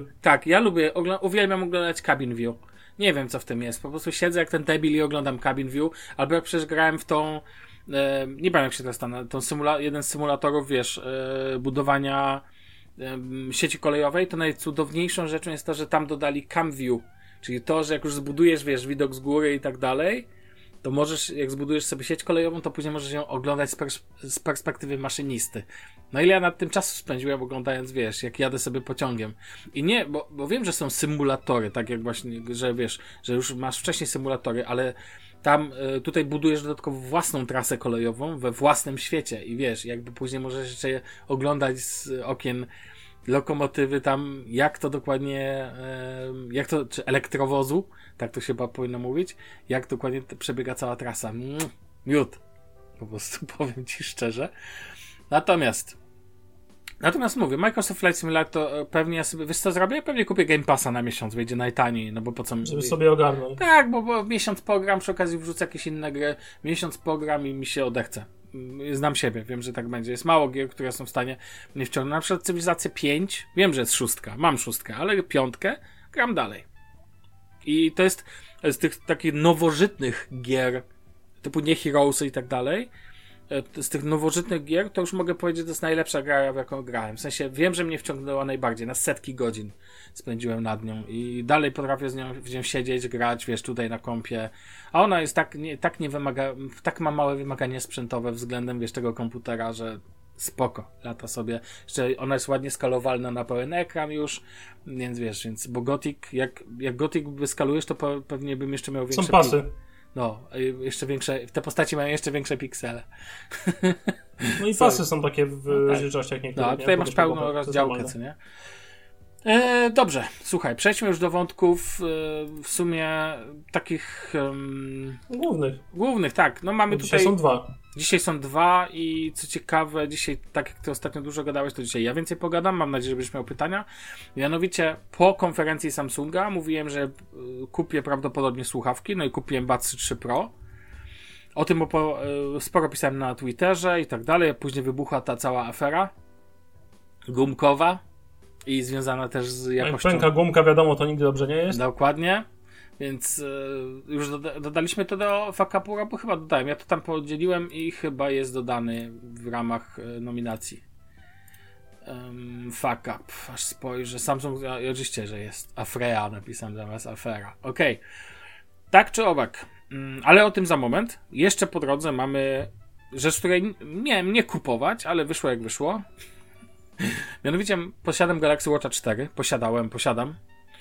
uwielbiam oglądać cabin view. Nie wiem, co w tym jest. Po prostu siedzę jak ten debil i oglądam cabin view, albo jak przecież grałem w tą... nie pamiętam jak się teraz tam... jeden z symulatorów, wiesz, budowania sieci kolejowej, to najcudowniejszą rzeczą jest to, że tam dodali cam view. Czyli to, że jak już zbudujesz, wiesz, widok z góry i tak dalej, to możesz, jak zbudujesz sobie sieć kolejową, to później możesz ją oglądać z perspektywy maszynisty. No ile ja nad tym czasu spędziłem oglądając, wiesz, jak jadę sobie pociągiem. I nie, bo wiem, że są symulatory, tak jak właśnie, że wiesz, że już masz wcześniej symulatory, ale tam tutaj budujesz dodatkowo własną trasę kolejową we własnym świecie i wiesz, jakby później możesz jeszcze oglądać z okien lokomotywy tam, jak to dokładnie, czy elektrowozu, tak to się chyba powinno mówić, jak dokładnie przebiega cała trasa. Miód. Po prostu powiem ci szczerze. Natomiast mówię, Microsoft Flight Simulator pewnie ja sobie, wiesz co zrobię? Pewnie kupię Game Passa na miesiąc, wyjdzie najtaniej, no bo po co... Żeby sobie ogarnąć. Tak, bo miesiąc pogram, przy okazji wrzucę jakieś inne gry, miesiąc pogram i mi się odechce. Znam siebie, wiem, że tak będzie. Jest mało gier, które są w stanie mnie wciągnąć. Na przykład Cywilizację 5, wiem, że jest 6, mam 6, ale 5 gram dalej. I to jest z tych takich nowożytnych gier, typu nie Heroesy i tak dalej, z tych nowożytnych gier, to już mogę powiedzieć, że to jest najlepsza gra, w jaką grałem. W sensie, wiem, że mnie wciągnęła najbardziej. Na setki godzin spędziłem nad nią i dalej potrafię w nią siedzieć, grać, wiesz, tutaj na kompie. A ona jest tak ma małe wymagania sprzętowe względem, wiesz, tego komputera, że spoko, lata sobie. Jeszcze ona jest ładnie skalowalna na pełen ekran już, więc wiesz, bo Gothic, jak Gothic wyskalujesz, to pewnie bym jeszcze miał większe... Są pasy. No, jeszcze większe, te postaci mają jeszcze większe piksele. No i pasy są takie w rozdzielczościach niektórych. No, tutaj masz pełną rozdziałkę, co nie? Dobrze, słuchaj, przejdźmy już do wątków w sumie takich... Głównych, tak. No mamy dzisiaj tutaj... Dzisiaj są dwa i co ciekawe, dzisiaj, tak jak ty ostatnio dużo gadałeś, to dzisiaj ja więcej pogadam, mam nadzieję, że będziesz miał pytania. Mianowicie, po konferencji Samsunga mówiłem, że kupię prawdopodobnie słuchawki, no i kupiłem Buds 3 Pro. O tym sporo pisałem na Twitterze i tak dalej, później wybuchła ta cała afera gumkowa i związana też z jakością. Jak pęka gumka, wiadomo, to nigdy dobrze nie jest. Dokładnie. Więc już dodaliśmy to do Fakapura, bo chyba dodałem. Ja to tam podzieliłem i chyba jest dodany w ramach nominacji. Fuck up. Aż spojrzę. Samsung, oczywiście, że jest. Afrea napisałem zamiast afera. Okej. Tak czy owak. Ale o tym za moment. Jeszcze po drodze mamy rzecz, której miałem nie kupować, ale wyszło jak wyszło. Mianowicie posiadam Galaxy Watcha 4. Posiadam.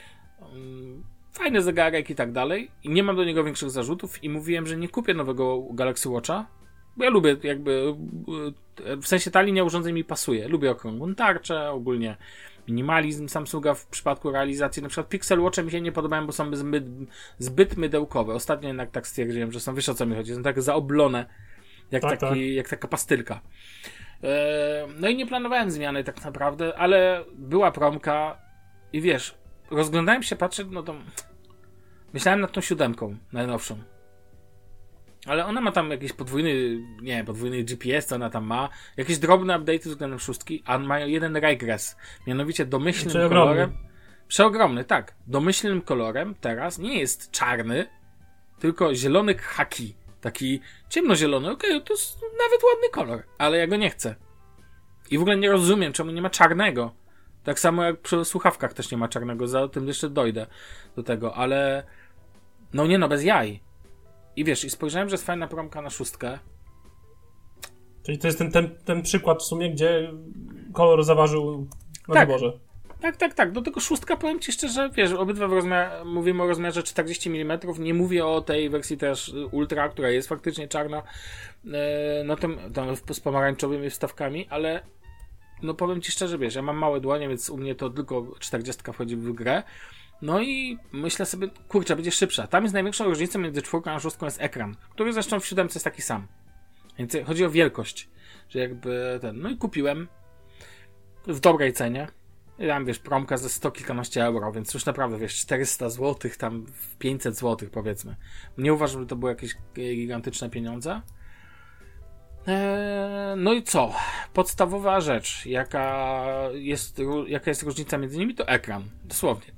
Fajny zegarek i tak dalej. I nie mam do niego większych zarzutów i mówiłem, że nie kupię nowego Galaxy Watcha, bo ja lubię jakby, w sensie ta linia urządzeń mi pasuje. Lubię okrągłą tarczę, ogólnie minimalizm Samsunga w przypadku realizacji. Na przykład Pixel Watche mi się nie podobają, bo są zbyt mydełkowe. Ostatnio jednak tak stwierdziłem, że są, wiesz o co mi chodzi, są tak zaoblone, jak taka pastylka. No i nie planowałem zmiany tak naprawdę, ale była promka i wiesz, rozglądałem się, patrzę, no to myślałem nad tą 7 najnowszą. Ale ona ma tam jakiś podwójny GPS, co ona tam ma. Jakieś drobne update'y względem 6, a mają jeden regres. Mianowicie domyślnym kolorem. Przeogromny, tak. Domyślnym kolorem teraz nie jest czarny, tylko zielony khaki. Taki ciemnozielony. Okej, to jest nawet ładny kolor, ale ja go nie chcę. I w ogóle nie rozumiem, czemu nie ma czarnego. Tak samo jak przy słuchawkach też nie ma czarnego, za tym jeszcze dojdę do tego, ale bez jaj. I wiesz, i spojrzałem, że jest fajna promka na 6. Czyli to jest ten przykład w sumie, gdzie kolor zaważył na wyborze. Tak. Do tego 6 powiem ci szczerze, wiesz, obydwa mówimy o rozmiarze 40 mm, nie mówię o tej wersji też Ultra, która jest faktycznie czarna, tam z pomarańczowymi wstawkami, ale no powiem ci szczerze, wiesz, ja mam małe dłonie, więc u mnie to tylko 40 wchodzi w grę. No i myślę sobie, kurczę, będzie szybsza. Tam jest największą różnicą między 4 a 6 jest ekran, który zresztą w 7 jest taki sam. Więc chodzi o wielkość, że jakby ten... No i kupiłem w dobrej cenie. I tam, wiesz, promka ze 100 kilkanaście euro, więc już naprawdę, wiesz, 400 zł, tam 500 zł powiedzmy. Nie uważam, że to były jakieś gigantyczne pieniądze. No i co? Podstawowa rzecz, jaka jest różnica między nimi, to ekran. Dosłownie.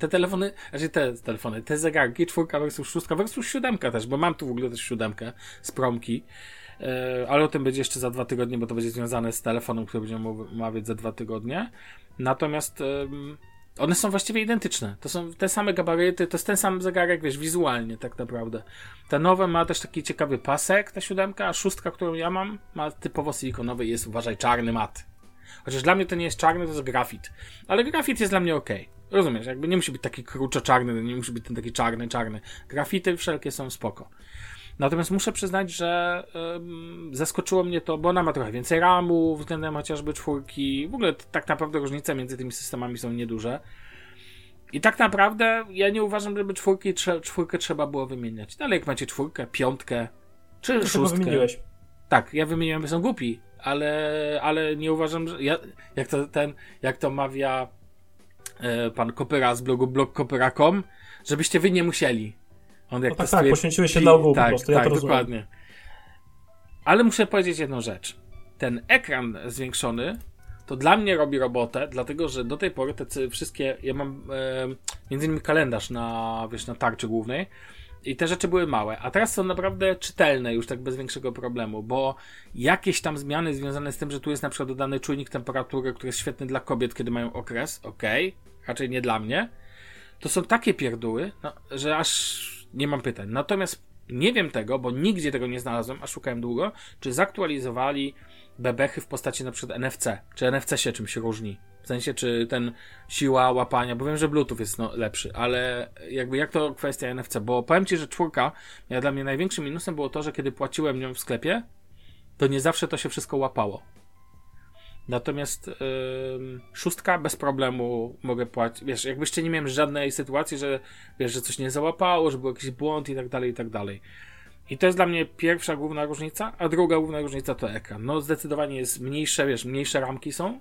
Te zegarki, 4 versus 6 versus 7 też, bo mam tu w ogóle też 7 z promki. Ale o tym będzie jeszcze za 2 tygodnie, bo to będzie związane z telefonem, który będziemy omawiać za 2 tygodnie. Natomiast one są właściwie identyczne. To są te same gabaryty, to jest ten sam zegarek, wiesz, wizualnie tak naprawdę. Ta nowa ma też taki ciekawy pasek, ta 7, a 6, którą ja mam, ma typowo silikonowy i jest, uważaj, czarny mat. Chociaż dla mnie to nie jest czarny, to jest grafit. Ale grafit jest dla mnie okej. Rozumiesz, jakby nie musi być taki kruczo-czarny, nie musi być ten taki czarny. Grafity wszelkie są spoko. Natomiast muszę przyznać, że zaskoczyło mnie to, bo ona ma trochę więcej RAMu względem chociażby 4. W ogóle tak naprawdę różnice między tymi systemami są nieduże. I tak naprawdę ja nie uważam, żeby 4 trzeba było wymieniać. Ale jak macie 4, 5 czy 6. Wymieniłeś. Tak, ja wymieniłem, bo są głupi, ale nie uważam, że jak to mawia pan Kopyra z blogu blogkopyra.com, żebyście wy nie musieli. On jak tak, poświęciłeś się dla ogółu po prostu, ja to rozumiem. Dokładnie. Ale muszę powiedzieć jedną rzecz. Ten ekran zwiększony to dla mnie robi robotę, dlatego że do tej pory te wszystkie, ja mam między innymi kalendarz na tarczy głównej i te rzeczy były małe, a teraz są naprawdę czytelne już tak bez większego problemu, bo jakieś tam zmiany związane z tym, że tu jest na przykład dodany czujnik temperatury, który jest świetny dla kobiet, kiedy mają okres, raczej nie dla mnie, to są takie pierduły, że aż nie mam pytań. Natomiast nie wiem tego, bo nigdzie tego nie znalazłem, a szukałem długo, czy zaktualizowali bebechy w postaci na przykład NFC. Czy NFC się czymś różni? W sensie, czy ten siła łapania, bo wiem, że Bluetooth jest lepszy, ale jakby jak to kwestia NFC? Bo powiem ci, że 4 dla mnie największym minusem było to, że kiedy płaciłem nią w sklepie, to nie zawsze to się wszystko łapało. Natomiast 6 bez problemu mogę płacić. Wiesz, jakby jeszcze nie miałem żadnej sytuacji, że wiesz, że coś nie załapało, że był jakiś błąd i tak dalej, i tak dalej. I to jest dla mnie pierwsza główna różnica, a druga główna różnica to ekran. No zdecydowanie jest mniejsze, wiesz, mniejsze ramki są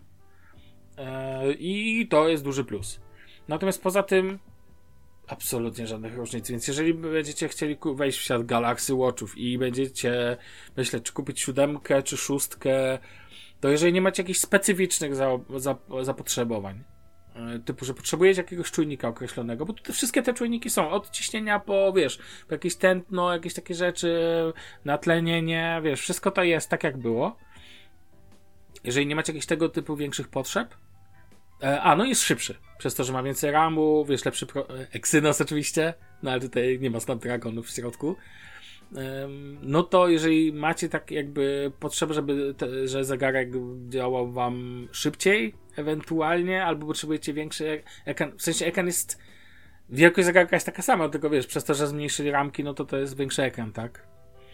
i to jest duży plus. Natomiast poza tym absolutnie żadnych różnic, więc jeżeli będziecie chcieli wejść w świat Galaxy Watchów i będziecie myśleć, czy kupić 7 czy 6, to jeżeli nie macie jakichś specyficznych zapotrzebowań, typu, że potrzebujecie jakiegoś czujnika określonego, bo tu wszystkie te czujniki są, od ciśnienia po, wiesz, po jakieś tętno, jakieś takie rzeczy, natlenienie, wiesz, wszystko to jest tak jak było. Jeżeli nie macie jakichś tego typu większych potrzeb, no jest szybszy, przez to, że ma więcej RAMu, wiesz, lepszy Exynos oczywiście, no ale tutaj nie ma Snapdragonów w środku. No to jeżeli macie tak jakby potrzebę, że zegarek działał wam szybciej ewentualnie, albo potrzebujecie większy ekran, w sensie ekran jest, wielkość zegarka jest taka sama, tylko wiesz, przez to, że zmniejszyli ramki, no to jest większy ekran, tak?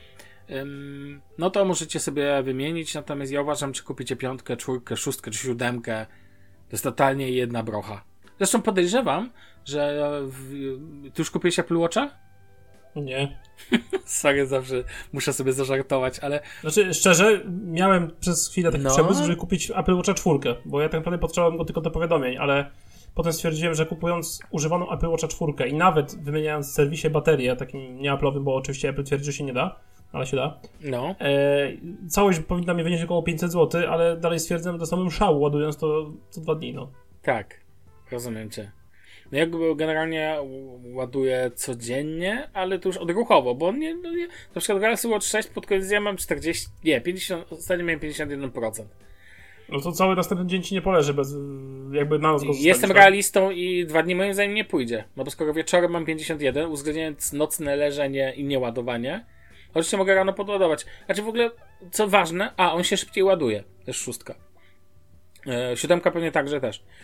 No to możecie sobie wymienić, natomiast ja uważam, czy kupicie 5, 4, 6 czy 7, to jest totalnie jedna brocha. Zresztą podejrzewam, że ty już kupiłeś Apple Watcha? Nie. Sorry, zawsze muszę sobie zażartować, ale... Znaczy, szczerze, miałem przez chwilę taki przemysł, żeby kupić Apple Watcha 4, bo ja tak naprawdę potrzebowałem go tylko do powiadomień, ale potem stwierdziłem, że kupując używaną Apple Watcha 4 i nawet wymieniając w serwisie baterię, takim nieaplowym, bo oczywiście Apple twierdzi, że się nie da, ale się da. No. Całość powinna mi wynieść około 500 zł, ale dalej stwierdzam, że dostałem szału, ładując to co 2 dni, no. Tak, rozumiem cię. No jakby generalnie ładuję codziennie, ale to już odruchowo, bo on nie na przykład Galaxy Watch 6 pod koniec dnia mam 50, ostatnio miałem 51%. No to cały następny dzień ci nie poleży bez, jakby na noc go zostawić. Jestem realistą i 2 dni moim zdaniem nie pójdzie, no bo skoro wieczorem mam 51, uwzględniając nocne leżenie i nieładowanie, oczywiście mogę rano podładować. Znaczy w ogóle, co ważne, on się szybciej ładuje, też 6. 7 pewnie także też.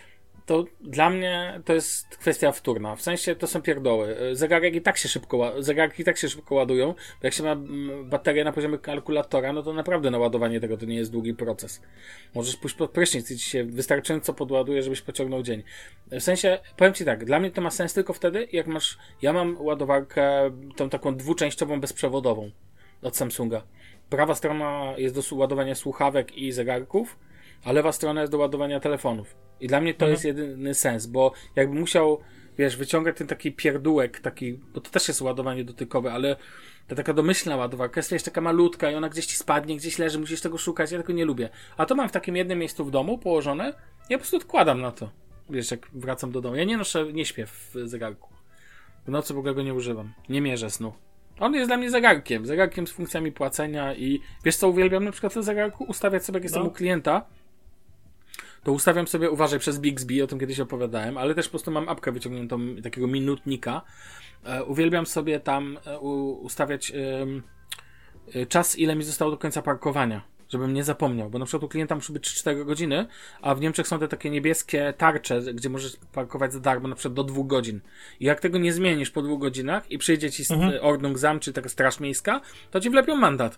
to dla mnie to jest kwestia wtórna. W sensie to są pierdoły. Zegarki i tak się szybko ładują, bo jak się ma baterię na poziomie kalkulatora, no to naprawdę naładowanie tego to nie jest długi proces. Możesz pójść pod prysznic i ci się wystarczająco podładuje, żebyś pociągnął dzień. W sensie, powiem ci tak, dla mnie to ma sens tylko wtedy, jak ja mam ładowarkę tą taką dwuczęściową bezprzewodową od Samsunga. Prawa strona jest do ładowania słuchawek i zegarków, a lewa strona jest do ładowania telefonów. I dla mnie to jest jedyny sens, bo jakbym musiał, wyciągać ten taki pierdółek, bo to też jest ładowanie dotykowe, ale ta taka domyślna ładowarka jest taka malutka i ona gdzieś ci spadnie, gdzieś leży, musisz tego szukać, ja tego nie lubię. A to mam w takim jednym miejscu w domu położone, ja po prostu odkładam na to. Jak wracam do domu. Ja nie śpię w zegarku. W nocy w ogóle go nie używam. Nie mierzę snu. On jest dla mnie zegarkiem z funkcjami płacenia i wiesz co uwielbiam na przykład w zegarku? Ustawiać sobie, jak jestem u klienta, to ustawiam sobie, uważaj, przez Bixby, o tym kiedyś opowiadałem, ale też po prostu mam apkę wyciągniętą, takiego minutnika. Uwielbiam sobie tam ustawiać czas, ile mi zostało do końca parkowania, żebym nie zapomniał, bo na przykład u klienta musi być 3-4 godziny, a w Niemczech są te takie niebieskie tarcze, gdzie możesz parkować za darmo na przykład do 2 godzin. I jak tego nie zmienisz po 2 godzinach i przyjdzie ci Ordnungsamt, czy taka straż miejska, to ci wlepią mandat.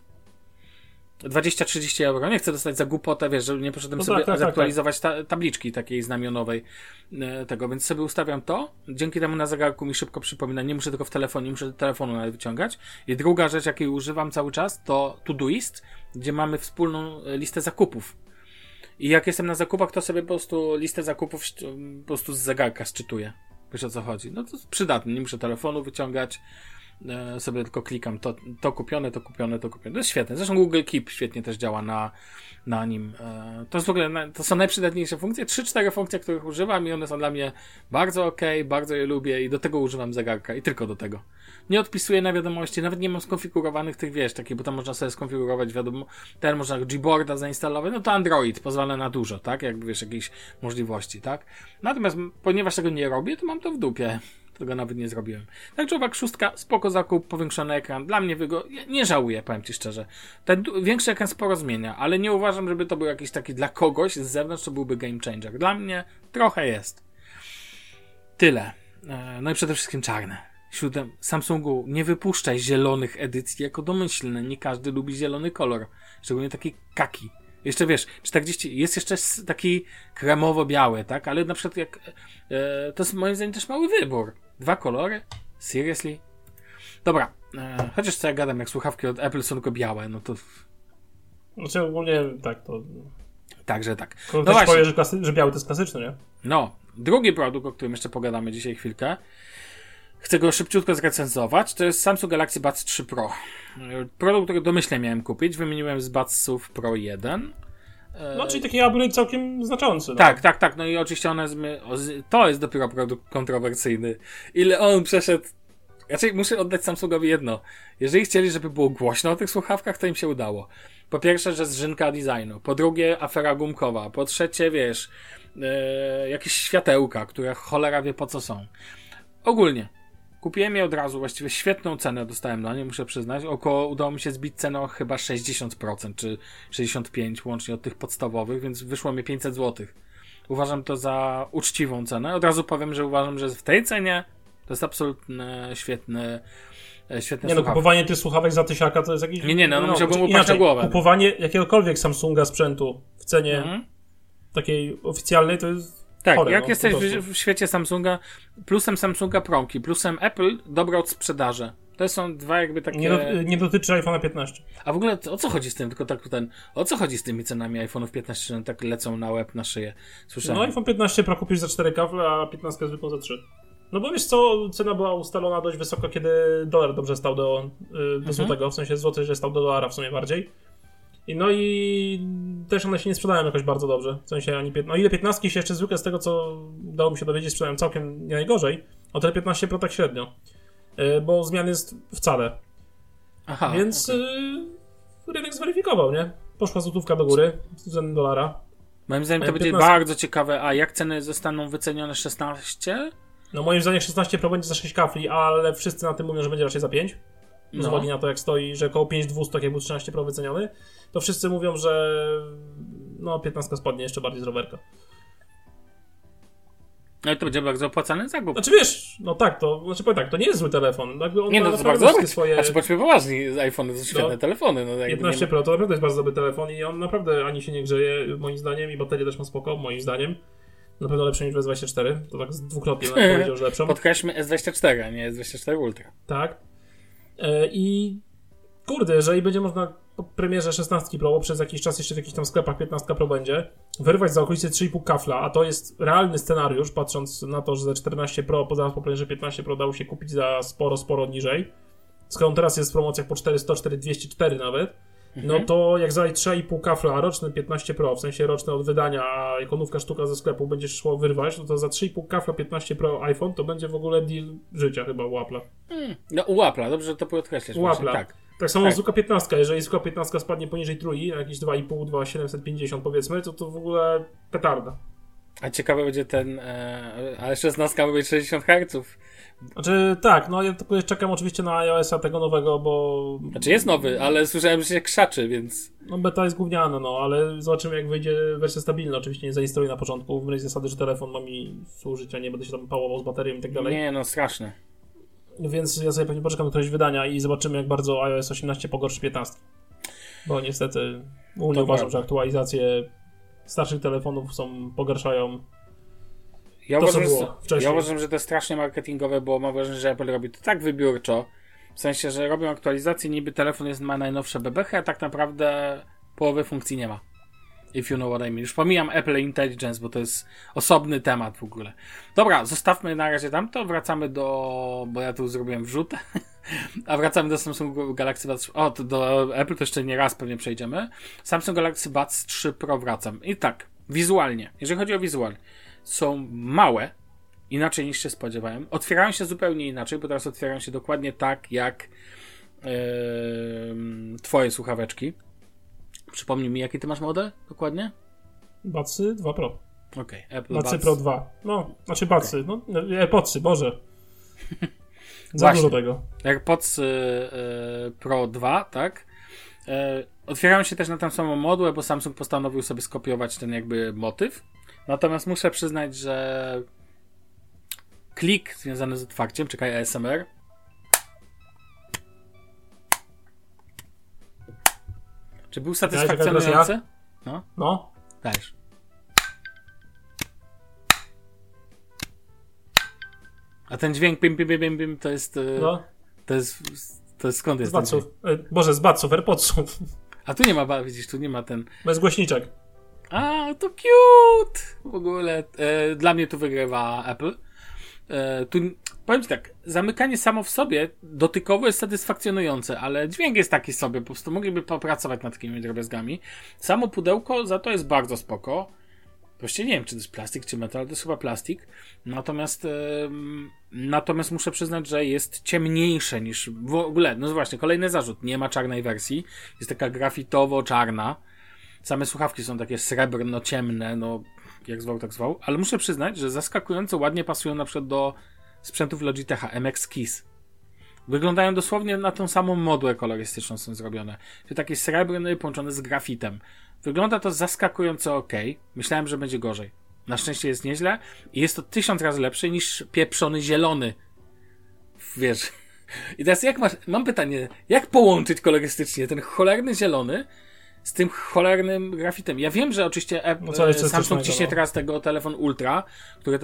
20-30 euro. Nie chcę dostać za głupotę, że nie poszedłem sobie zaktualizować tabliczki takiej znamionowej tego, więc sobie ustawiam to. Dzięki temu na zegarku mi szybko przypomina, nie muszę tylko w telefonie, nie muszę telefonu nawet wyciągać. I druga rzecz, jakiej używam cały czas, to Todoist, gdzie mamy wspólną listę zakupów. I jak jestem na zakupach, to sobie po prostu listę zakupów po prostu z zegarka szczytuję. Wiesz, o co chodzi? No to jest przydatne, nie muszę telefonu wyciągać. Sobie tylko klikam to kupione. To jest świetne. Zresztą Google Keep świetnie też działa na nim. To jest w ogóle, to są najprzydatniejsze funkcje. 3-4 funkcje, których używam i one są dla mnie bardzo okej, bardzo je lubię i do tego używam zegarka i tylko do tego. Nie odpisuję na wiadomości, nawet nie mam skonfigurowanych tych, bo tam można sobie skonfigurować można Gboarda zainstalować, no to Android pozwala na dużo, tak? Jakieś możliwości, tak? Natomiast ponieważ tego nie robię, to mam to w dupie. Tego nawet nie zrobiłem. Tak, Jovak 6, spoko zakup, powiększony ekran. Dla mnie nie żałuję, powiem ci szczerze. Ten większy ekran sporo zmienia, ale nie uważam, żeby to był jakiś taki dla kogoś z zewnątrz, to byłby game changer. Dla mnie trochę jest. Tyle. No i przede wszystkim czarne. 7. Samsungu, nie wypuszczaj zielonych edycji jako domyślne. Nie każdy lubi zielony kolor. Szczególnie taki kaki. Jeszcze 40, jest jeszcze taki kremowo-biały, tak? Ale na przykład to jest moim zdaniem też mały wybór. 2 kolory? Seriously? Dobra, chociaż co ja gadam, jak słuchawki od Apple są tylko białe, no to... Znaczy ogólnie tak, to... Także tak. No właśnie. Powie, że biały to jest klasyczny, nie? No, drugi produkt, o którym jeszcze pogadamy dzisiaj chwilkę, chcę go szybciutko zrecenzować, to jest Samsung Galaxy Buds 3 Pro. Produkt, który domyślnie miałem kupić, wymieniłem z Budsów Pro 1. No, czyli taki upgrade całkiem znaczący. No. Tak. No i oczywiście to jest dopiero produkt kontrowersyjny. Ile on przeszedł... Raczej muszę oddać Samsungowi jedno. Jeżeli chcieli, żeby było głośno o tych słuchawkach, to im się udało. Po pierwsze, że zżynka designu. Po drugie, afera gumkowa. Po trzecie, jakieś światełka, które cholera wie po co są. Ogólnie. Kupiłem je od razu, właściwie świetną cenę dostałem na nie, muszę przyznać. Udało mi się zbić cenę o chyba 60%, czy 65% łącznie od tych podstawowych, więc wyszło mi 500 zł. Uważam to za uczciwą cenę. Od razu powiem, że uważam, że w tej cenie to jest absolutnie świetne nie no, kupowanie tych słuchawek za 1000 to jest jakiś... Nie, musiałbym upaść na głowę. Kupowanie jakiegokolwiek Samsunga sprzętu w cenie takiej oficjalnej to jest... Tak, chore, jak jesteś w świecie Samsunga, plusem Samsunga promki, plusem Apple dobro od sprzedaży. To są dwa jakby takie... Nie dotyczy iPhone'a 15. A w ogóle o co chodzi z tym? O co chodzi z tymi cenami iPhone'ów 15, że one tak lecą na łeb, na szyję? Słyszałem. No iPhone 15 Pro kupisz za 4 kafle, a 15 zwykłą za 3. No bo wiesz co, cena była ustalona dość wysoko, kiedy dolar dobrze stał do złotego, w sensie złoty, że stał do dolara w sumie bardziej. No i też one się nie sprzedają jakoś bardzo dobrze. W sensie o ile 15 się jeszcze zwykle z tego, co dało mi się dowiedzieć, sprzedają całkiem nie najgorzej, o tyle 15 Pro tak średnio. Bo zmian jest wcale. Aha, więc rynek zweryfikował, nie? Poszła złotówka do góry względem dolara. Moim zdaniem to będzie bardzo ciekawe. A jak ceny zostaną wycenione 16? No moim zdaniem 16 Pro będzie za 6 kafli, ale wszyscy na tym mówią, że będzie raczej za 5. Z uwagi na to, jak stoi, że około 5200, tak jak był 13 Pro wyceniony, to wszyscy mówią, że 15 spadnie jeszcze bardziej z rowerka. No i to będzie bardzo opłacalny zakup. Znaczy wiesz, no tak, powiem tak, to nie jest zły telefon. Jakby on Nie, ma no to naprawdę bardzo dobry. swoje... Znaczy, bądźmy poważni, iPhone to są świetne telefony. No, 15 Pro to naprawdę jest bardzo dobry telefon i on naprawdę ani się nie grzeje, moim zdaniem, i baterię też ma spoko, moim zdaniem. Na pewno lepsze niż S24, to tak dwukrotnie nawet powiedział, że lepszą. Podkreślmy S24, a nie S24 Ultra. Tak. I kurde, jeżeli będzie można po premierze 16 Pro, bo przez jakiś czas jeszcze w jakichś tam sklepach 15 Pro będzie, wyrwać za okolice 3,5 kafla, a to jest realny scenariusz, patrząc na to, że za 14 Pro, zaraz po premierze 15 Pro dało się kupić za sporo niżej. Skoro on teraz jest w promocjach po 400, 4204 nawet, no to jak za 3,5 kafla roczny 15 Pro, w sensie roczne od wydania, a jako nówka sztuka ze sklepu będziesz szło wyrwać, no to za 3,5 kafla 15 Pro iPhone to będzie w ogóle deal życia chyba u Apple'a. No u Apple'a, dobrze, że to podkreślasz. U Apple'a. Tak samo zwykła 15, jeżeli zwykła 15 spadnie poniżej trójki, na jakieś 2,5, 2,750 powiedzmy, to w ogóle petarda. A ciekawe będzie ale 16 ma być 60 Hz. Znaczy tak, no ja tylko czekam oczywiście na iOS-a tego nowego, bo... Znaczy jest nowy, ale słyszałem, że się krzaczy, więc... No beta jest gówniana, no, ale zobaczymy jak wyjdzie wersja stabilna, oczywiście nie zainstaluję na początku, w myśl zasady, że telefon ma mi służyć, a nie będę się tam pałował z baterią i tak dalej. Nie, no straszne. Więc ja sobie pewnie poczekam na któregoś wydania i zobaczymy jak bardzo iOS 18 pogorszy 15. Bo niestety ogólnie uważam, że aktualizacje starszych telefonów pogarszają ja to, co było wcześniej. Ja uważam, że to jest strasznie marketingowe, bo mam wrażenie, że Apple robi to tak wybiórczo, w sensie, że robią aktualizacje, niby telefon ma najnowsze bebechy, a tak naprawdę połowy funkcji nie ma. If you know what I mean. Już pomijam Apple Intelligence, bo to jest osobny temat w ogóle. Dobra, zostawmy na razie tamto, wracamy bo ja tu zrobiłem wrzut, a wracamy do Samsung Galaxy Buds. Do Apple to jeszcze nie raz pewnie przejdziemy. Samsung Galaxy Buds 3 Pro wracam. I tak, wizualnie, jeżeli chodzi o wizual, są małe, inaczej niż się spodziewałem. Otwierają się zupełnie inaczej, bo teraz otwierają się dokładnie tak, jak twoje słuchaweczki. Przypomnij mi, jaki ty masz model dokładnie? Budsy 2 Pro. Okej, Apple Budsy Pro 2. No, znaczy Budsy, okay. No, AirPodsy, Boże. Za dużo tego. AirPods Pro 2, tak? Otwierają się też na tę samą modłę, bo Samsung postanowił sobie skopiować ten jakby motyw. Natomiast muszę przyznać, że klik związany z otwarciem, czekaj, ASMR. Czy był satysfakcjonujący? No. Dajesz. A ten dźwięk pim to jest... No. To jest skąd jest z Budsów. Boże, z Budsów, AirPodsów. A tu nie ma, widzisz, tu nie ma ten... Bez głośniczek. A, to cute! W ogóle dla mnie tu wygrywa Apple. Tu, powiem ci tak, zamykanie samo w sobie dotykowo jest satysfakcjonujące, ale dźwięk jest taki sobie, po prostu mogliby popracować nad takimi drobiazgami. Samo pudełko za to jest bardzo spoko. Właściwie nie wiem, czy to jest plastik, czy metal, to jest chyba plastik. Natomiast muszę przyznać, że jest ciemniejsze niż w ogóle. No właśnie, kolejny zarzut. Nie ma czarnej wersji. Jest taka grafitowo-czarna. Same słuchawki są takie srebrno-ciemne, no jak zwał, tak zwał. Ale muszę przyznać, że zaskakująco ładnie pasują na przykład do sprzętów Logitecha MX Keys. Wyglądają dosłownie na tą samą modłę kolorystyczną są zrobione. Czyli taki srebrny połączony z grafitem. Wygląda to zaskakująco okej. Myślałem, że będzie gorzej. Na szczęście jest nieźle i jest to 1000 razy lepszy niż pieprzony zielony. Wiesz. I teraz mam pytanie, jak połączyć kolorystycznie ten cholerny zielony z tym cholernym grafitem? Ja wiem, że oczywiście Samsung ciśnie teraz tego telefon Ultra, który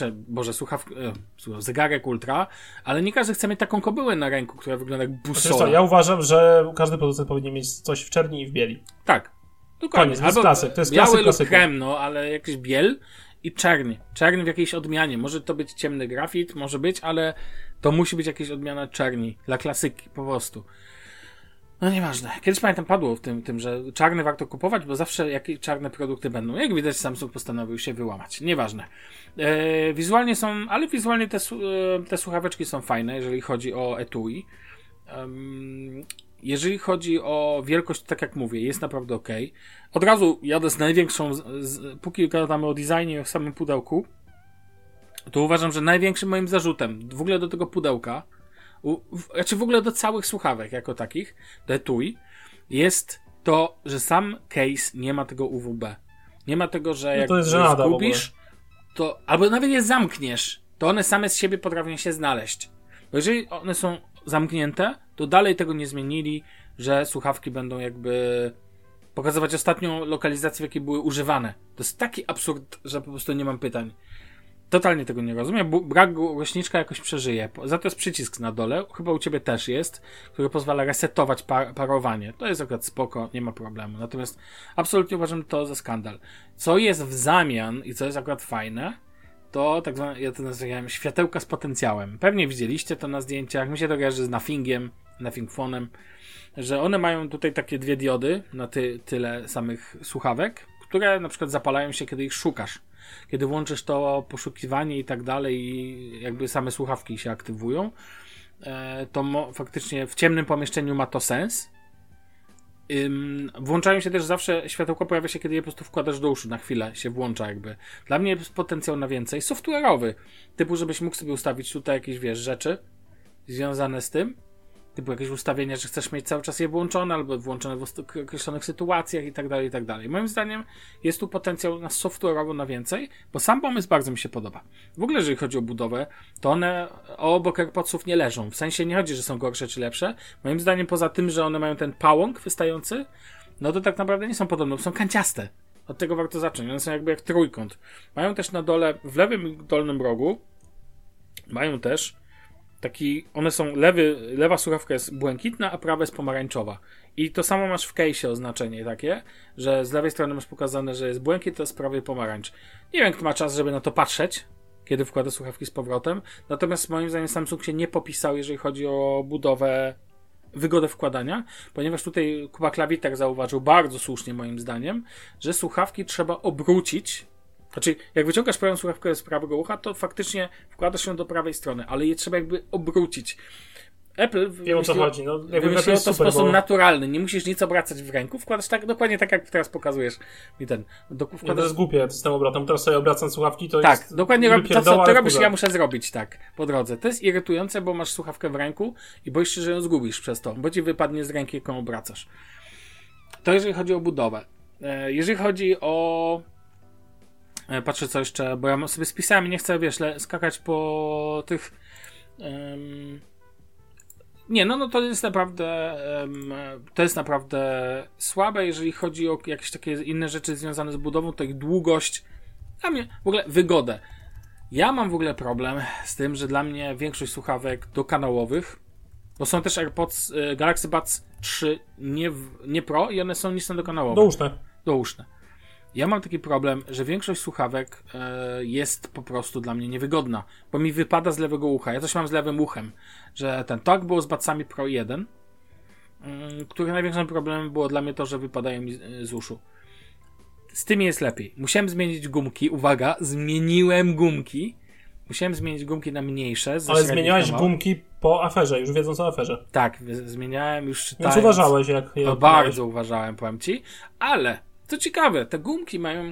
zegarek Ultra, ale nie każdy chce mieć taką kobyłę na ręku, która wygląda jak busola. Ja uważam, że każdy producent powinien mieć coś w czerni i w bieli. Tak. Dokładnie. Koniec, albo klasyk. To jest biały lub krem, ale jakiś biel i czerni. Czerni w jakiejś odmianie. Może to być ciemny grafit, może być, ale to musi być jakaś odmiana czerni. Dla klasyki, po prostu. No nieważne. Kiedyś pamiętam padło w tym, że czarny warto kupować, bo zawsze jakieś czarne produkty będą. Jak widać, Samsung postanowił się wyłamać. Nieważne. Wizualnie te słuchaweczki są fajne, jeżeli chodzi o etui. Jeżeli chodzi o wielkość, tak jak mówię, jest naprawdę ok. Od razu jadę z największą, póki gadamy o designie i o samym pudełku, to uważam, że największym moim zarzutem w ogóle do tego pudełka, znaczy w ogóle do całych słuchawek jako takich, do etui, jest to, że sam case nie ma tego UWB. Nie ma tego, że jak to jest żenada zgubisz, to albo nawet je zamkniesz, to one same z siebie potrafią się znaleźć. Bo jeżeli one są zamknięte, to dalej tego nie zmienili, że słuchawki będą jakby pokazywać ostatnią lokalizację, w jakiej były używane. To jest taki absurd, że po prostu nie mam pytań. Totalnie tego nie rozumiem. Brak głośniczka jakoś przeżyje. Za to jest przycisk na dole, chyba u ciebie też jest, który pozwala resetować parowanie. To jest akurat spoko, nie ma problemu. Natomiast absolutnie uważam to za skandal. Co jest w zamian i co jest akurat fajne, to tak zwane, ja to nazywam światełka z potencjałem. Pewnie widzieliście to na zdjęciach. Mi się to kojarzy z Nothingiem, Nothing Phone'em, że one mają tutaj takie dwie diody na tyle samych słuchawek, które na przykład zapalają się, kiedy ich szukasz. Kiedy włączysz to poszukiwanie i tak dalej i jakby same słuchawki się aktywują, to faktycznie w ciemnym pomieszczeniu ma to sens. Włączają się też zawsze, światełko pojawia się, kiedy je po prostu wkładasz do uszu, na chwilę się włącza jakby. Dla mnie jest potencjał na więcej. Software'owy, typu żebyś mógł sobie ustawić tutaj jakieś, wiesz, rzeczy związane z tym, typu jakieś ustawienia, że chcesz mieć cały czas je włączone albo włączone w określonych sytuacjach i tak dalej, i tak dalej. Moim zdaniem jest tu potencjał na software'owo na więcej, bo sam pomysł bardzo mi się podoba. W ogóle jeżeli chodzi o budowę, to one obok AirPodsów nie leżą. W sensie nie chodzi, że są gorsze czy lepsze. Moim zdaniem poza tym, że one mają ten pałąk wystający, no to tak naprawdę nie są podobne, bo są kanciaste. Od tego warto zacząć. One są jakby jak trójkąt. Mają też na dole, w lewym dolnym rogu, mają też one są, lewa słuchawka jest błękitna, a prawa jest pomarańczowa. I to samo masz w case'ie oznaczenie takie, że z lewej strony masz pokazane, że jest błękit, to z prawej pomarańcz. Nie wiem, kto ma czas, żeby na to patrzeć, kiedy wkłada słuchawki z powrotem. Natomiast moim zdaniem Samsung się nie popisał, jeżeli chodzi o budowę, wygodę wkładania, ponieważ tutaj Kuba Klawiter zauważył bardzo słusznie moim zdaniem, że słuchawki trzeba obrócić. Znaczy, jak wyciągasz prawą słuchawkę z prawego ucha, to faktycznie wkładasz ją do prawej strony, ale je trzeba jakby obrócić. Apple wymyśliło to w sposób naturalny. Nie musisz nic obracać w ręku. Wkładasz tak, dokładnie tak, jak teraz pokazujesz mi ten. To jest głupie z tym obrotem. Teraz sobie obracam słuchawki, to tak, jest... Tak, dokładnie robię to, co ty robisz, ja muszę zrobić tak po drodze. To jest irytujące, bo masz słuchawkę w ręku i boisz się, że ją zgubisz przez to, bo ci wypadnie z ręki, jaką obracasz. To jeżeli chodzi o budowę. Jeżeli chodzi o... Patrzę co jeszcze, bo ja sobie spisałem i nie chcę, wiesz, skakać po tych... Nie, no to jest naprawdę słabe, jeżeli chodzi o jakieś takie inne rzeczy związane z budową, to ich długość, dla mnie w ogóle wygodę. Ja mam w ogóle problem z tym, że dla mnie większość słuchawek dokanałowych, bo są też AirPods, Galaxy Buds 3 nie Pro i one są nisko dokanałowe. Douszne. Ja mam taki problem, że większość słuchawek jest po prostu dla mnie niewygodna, bo mi wypada z lewego ucha. Ja coś mam z lewym uchem, że tak było z Budsami Pro 1, który największym problemem było dla mnie to, że wypadają mi z uszu. Z tym jest lepiej. Musiałem zmienić gumki. Uwaga, zmieniłem gumki. Musiałem zmienić gumki na mniejsze. Ale zmieniałeś gumki po aferze, już wiedząc o aferze. Tak, zmieniałem już czytając. Więc uważałeś, jak je bardzo uważałem, powiem ci. Ale co ciekawe, te gumki mają...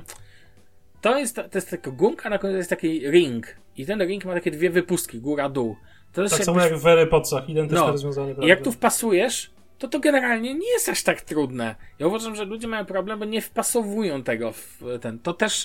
To jest taka gumka, na końcu jest taki ring. I ten ring ma takie dwie wypustki, góra, dół. To jest tak samo jak w AirPodsach, identyczne rozwiązanie. I jak tu wpasujesz, to generalnie nie jest aż tak trudne. Ja uważam, że ludzie mają problem, bo nie wpasowują tego w ten.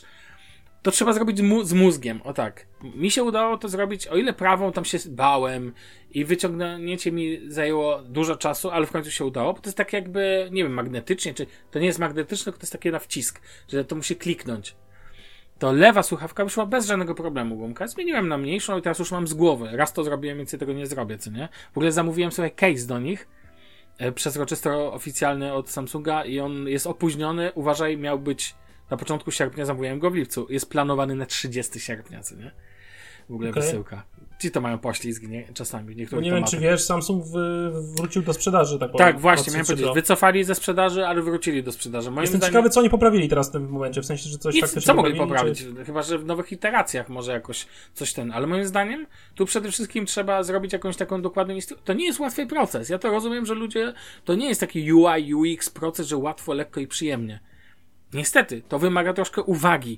To trzeba zrobić z mózgiem, o tak. Mi się udało to zrobić, o ile prawą tam się bałem i wyciągnięcie mi zajęło dużo czasu, ale w końcu się udało, bo to jest tak jakby, nie wiem, magnetycznie, czy to nie jest magnetyczne, tylko to jest takie na wcisk, że to musi kliknąć. To lewa słuchawka wyszła bez żadnego problemu, gumka. Zmieniłem na mniejszą i teraz już mam z głowy. Raz to zrobiłem, więcej tego nie zrobię, co nie? W ogóle zamówiłem sobie case do nich, przezroczysto oficjalny od Samsunga i on jest opóźniony, uważaj, miał być na początku sierpnia, zamówiłem go w lipcu. Jest planowany na 30 sierpnia, co nie? W ogóle wysyłka. Ci to mają poślizg czasami. Bo nie wiem, czy wiesz, Samsung wrócił do sprzedaży, tak powiem. Tak, właśnie, miałem powiedzieć. Wycofali ze sprzedaży, ale wrócili do sprzedaży. Jestem ciekawy, co oni poprawili teraz w tym momencie, w sensie, że coś faktycznie co mogli poprawić? Chyba, że w nowych iteracjach może jakoś coś ale moim zdaniem tu przede wszystkim trzeba zrobić jakąś taką dokładną To nie jest łatwy proces. Ja to rozumiem, że ludzie, to nie jest taki UI, UX proces, że łatwo, lekko i przyjemnie. Niestety, to wymaga troszkę uwagi.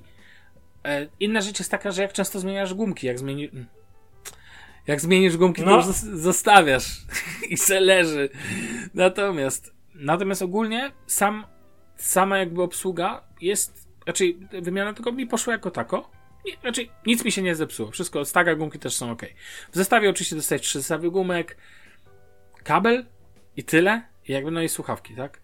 Inna rzecz jest taka, że jak często zmieniasz gumki, jak zmienisz gumki, to już zostawiasz i se leży. Natomiast ogólnie sama jakby obsługa jest, wymiana tego mi poszła jako tako. Znaczy, nic mi się nie zepsuło. Wszystko, stare gumki też są ok. W zestawie oczywiście dostajesz 3 zestawy gumek, kabel i tyle. I jakby, no i słuchawki, tak?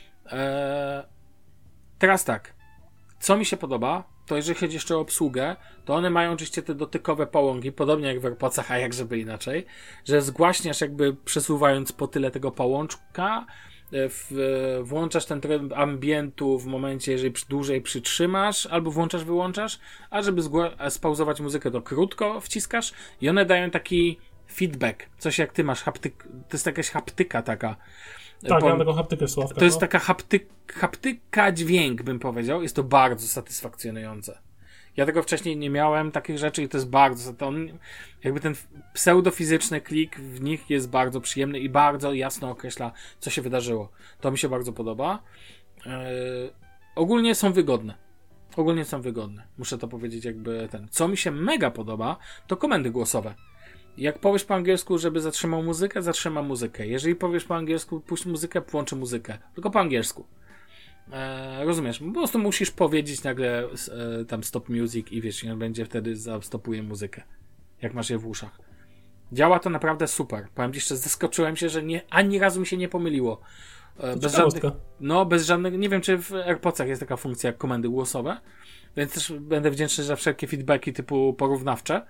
Teraz tak. Co mi się podoba, to jeżeli chodzi jeszcze o obsługę, to one mają oczywiście te dotykowe pałąki, podobnie jak w AirPodsach, a jak żeby inaczej, że zgłaśniasz jakby przesuwając po tyle tego pałączka, włączasz ten tryb ambientu w momencie, jeżeli dłużej przytrzymasz, albo włączasz, wyłączasz, a żeby spauzować muzykę, to krótko wciskasz i one dają taki feedback, coś jak ty masz, to jest jakaś haptyka taka. Tak, ja mam taką haptykę w słuchawkach. To jest taka haptyka dźwięk, bym powiedział. Jest to bardzo satysfakcjonujące. Ja tego wcześniej nie miałem, takich rzeczy, i to jest bardzo... jakby ten pseudofizyczny klik w nich jest bardzo przyjemny i bardzo jasno określa, co się wydarzyło. To mi się bardzo podoba. Ogólnie są wygodne. Muszę to powiedzieć jakby ten. Co mi się mega podoba, to komendy głosowe. Jak powiesz po angielsku, żeby zatrzymał muzykę, zatrzyma muzykę. Jeżeli powiesz po angielsku, puść muzykę, włączy muzykę. Tylko po angielsku. Rozumiesz? Po prostu musisz powiedzieć nagle tam stop music i wiesz, on będzie wtedy stopuje muzykę. Jak masz je w uszach. Działa to naprawdę super. Powiem ci szczerze, zaskoczyłem się, że ani razu mi się nie pomyliło. Bez żadnych... Nie wiem, czy w AirPodsach jest taka funkcja jak komendy głosowe, więc też będę wdzięczny za wszelkie feedbacki typu porównawcze.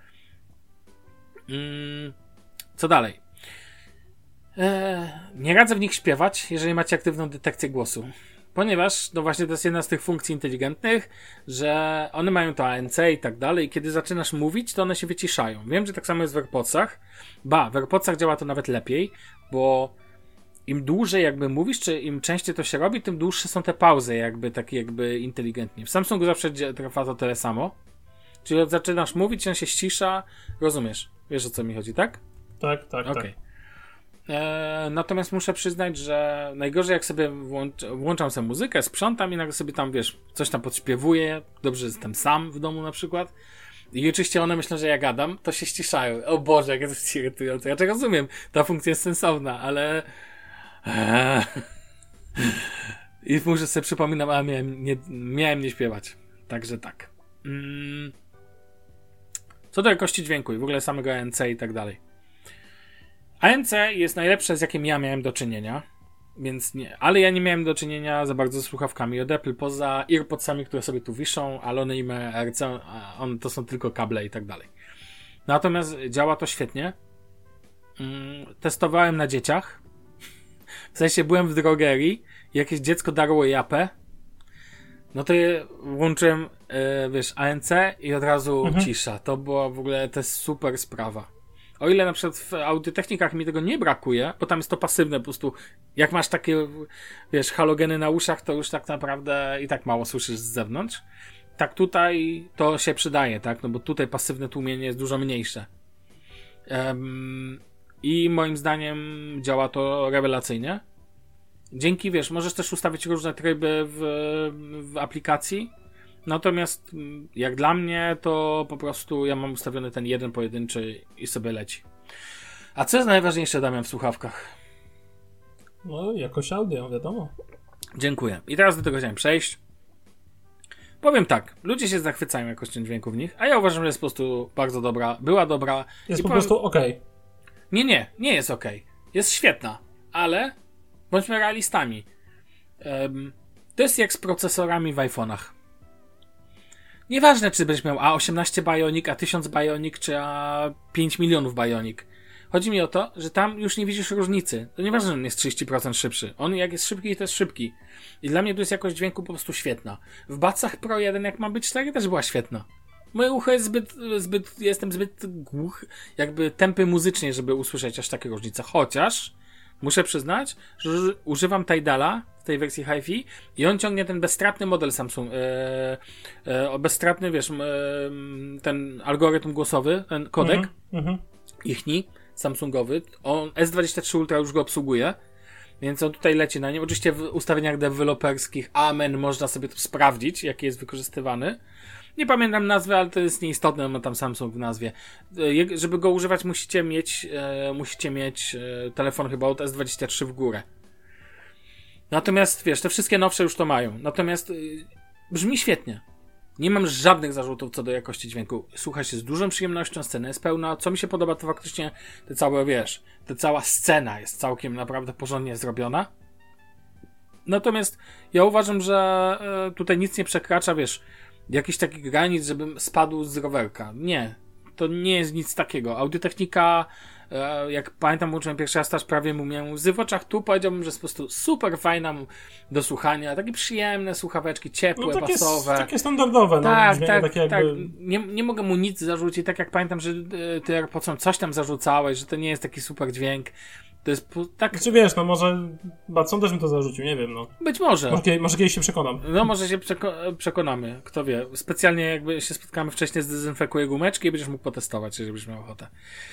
Co dalej? Nie radzę w nich śpiewać, jeżeli macie aktywną detekcję głosu. Ponieważ, no właśnie to jest jedna z tych funkcji inteligentnych, że one mają to ANC i tak dalej i kiedy zaczynasz mówić, to one się wyciszają. Wiem, że tak samo jest w AirPodsach. W AirPodsach działa to nawet lepiej, bo im dłużej jakby mówisz, czy im częściej to się robi, tym dłuższe są te pauzy jakby inteligentnie. W Samsungu zawsze trwa to tyle samo. Czyli zaczynasz mówić, on się ścisza, rozumiesz? Wiesz, o co mi chodzi, tak? Tak. Okay. Natomiast muszę przyznać, że najgorzej jak sobie włączam sobie muzykę, sprzątam i nagle sobie tam, wiesz, coś tam podśpiewuję, dobrze, że jestem sam w domu na przykład i oczywiście one myślą, że ja gadam, to się ściszają. O Boże, jak to jest irytujące. Ja to rozumiem, ta funkcja jest sensowna, ale i muszę sobie przypominam, a miałem nie śpiewać. Także tak. Co do jakości dźwięku i w ogóle samego ANC i tak dalej. ANC jest najlepsze, z jakim ja miałem do czynienia, więc nie, ale ja nie miałem do czynienia za bardzo z słuchawkami od Apple, poza AirPodsami, które sobie tu wiszą, ale one im RC, to są tylko kable i tak dalej. Natomiast działa to świetnie. Testowałem na dzieciach. W sensie byłem w drogerii, jakieś dziecko darło japę, no to włączyłem, wiesz, ANC i od razu cisza. To była w ogóle, to jest super sprawa. O ile na przykład w audiotechnikach mi tego nie brakuje, bo tam jest to pasywne po prostu. Jak masz takie, wiesz, halogeny na uszach, to już tak naprawdę i tak mało słyszysz z zewnątrz. Tak tutaj to się przydaje, tak? No bo tutaj pasywne tłumienie jest dużo mniejsze. I moim zdaniem działa to rewelacyjnie. Dzięki, wiesz, możesz też ustawić różne tryby w aplikacji. Natomiast jak dla mnie, to po prostu ja mam ustawiony ten jeden pojedynczy i sobie leci. A co jest najważniejsze, Damian, w słuchawkach? No, jakość audio, wiadomo. Dziękuję. I teraz do tego chciałem przejść. Powiem tak, ludzie się zachwycają jakością dźwięku w nich, a ja uważam, że jest po prostu bardzo dobra, była dobra. Jest po prostu okej. Nie jest okej. Jest świetna, ale bądźmy realistami. To jest jak z procesorami w iPhone'ach. Nieważne, czy będziesz miał A18 Bionic, A1000 Bionic, czy A5 milionów Bionic. Chodzi mi o to, że tam już nie widzisz różnicy. To nieważne, że on jest 30% szybszy. On jak jest szybki, to jest szybki. I dla mnie tu jest jakość dźwięku po prostu świetna. W Budsach Pro 1, jak ma być 4, też była świetna. Moje ucho jest jestem zbyt głuchy, jakby tępy muzycznie, żeby usłyszeć aż takie różnice. Chociaż muszę przyznać, że używam Tidala w tej wersji Hi-Fi i on ciągnie ten bezstratny model Samsung. Bezstratny, wiesz, ten algorytm głosowy, ten kodek ichni, Samsungowy. On S23 Ultra już go obsługuje, więc on tutaj leci na nim. Oczywiście w ustawieniach deweloperskich można sobie to sprawdzić, jaki jest wykorzystywany. Nie pamiętam nazwy, ale to jest nieistotne, ma tam Samsung w nazwie. Żeby go używać, musicie mieć telefon chyba od S23 w górę. Natomiast, wiesz, te wszystkie nowsze już to mają. Natomiast brzmi świetnie. Nie mam żadnych zarzutów co do jakości dźwięku. Słucha się z dużą przyjemnością, scena jest pełna. Co mi się podoba, to faktycznie ta cała scena jest całkiem naprawdę porządnie zrobiona. Natomiast ja uważam, że tutaj nic nie przekracza, jakichś takich granic, żebym spadł z rowerka. Nie. To nie jest nic takiego. Audiotechnika, jak pamiętam, włączyłem pierwszy raz, też prawie miałem łzy w oczach. Tu powiedziałbym, że jest po prostu super fajna do słuchania. Takie przyjemne słuchaweczki, ciepłe, basowe. Takie standardowe. Tak. Nie mogę mu nic zarzucić. Tak jak pamiętam, że ty AirPodsom coś tam zarzucałeś, że to nie jest taki super dźwięk. To jest tak... Znaczy może Batson też mi to zarzucił, nie wiem, no. Być może. Może kiedyś się przekonam. No może się przekonamy, kto wie. Specjalnie jakby się spotkamy wcześniej, zdezynfekuję gumeczki i będziesz mógł potestować, jeżeli byś miał ochotę.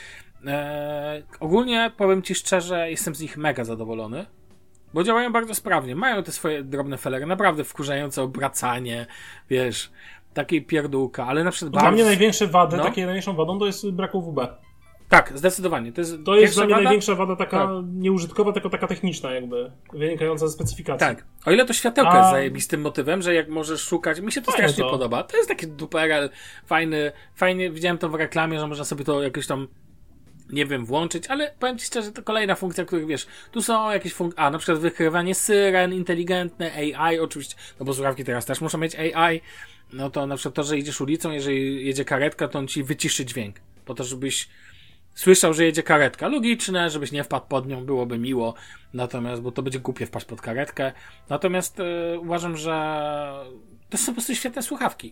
Ogólnie powiem ci szczerze, jestem z nich mega zadowolony, bo działają bardzo sprawnie. Mają te swoje drobne felery, naprawdę wkurzające obracanie, takiej pierdółka, ale na przykład... Dla mnie największą wadą to jest brak UWB. Tak, zdecydowanie. To jest dla mnie największa wada taka nieużytkowa, tylko taka techniczna jakby, wynikająca ze specyfikacji. Tak. O ile to światełko jest zajebistym motywem, że jak możesz szukać, mi się to strasznie podoba. To jest taki duperel, fajny, widziałem to w reklamie, że można sobie to jakoś tam, nie wiem, włączyć, ale powiem ci szczerze, to kolejna funkcja, których tu są jakieś funkcje, na przykład wykrywanie syren, inteligentne, AI oczywiście, no bo słuchawki teraz też muszą mieć AI, no to na przykład to, że idziesz ulicą, jeżeli jedzie karetka, to on ci wyciszy dźwięk, po to, żebyś słyszał, że jedzie karetka. Logiczne, żebyś nie wpadł pod nią, byłoby miło. Natomiast, bo to będzie głupie wpaść pod karetkę. Natomiast uważam, że to są po prostu świetne słuchawki.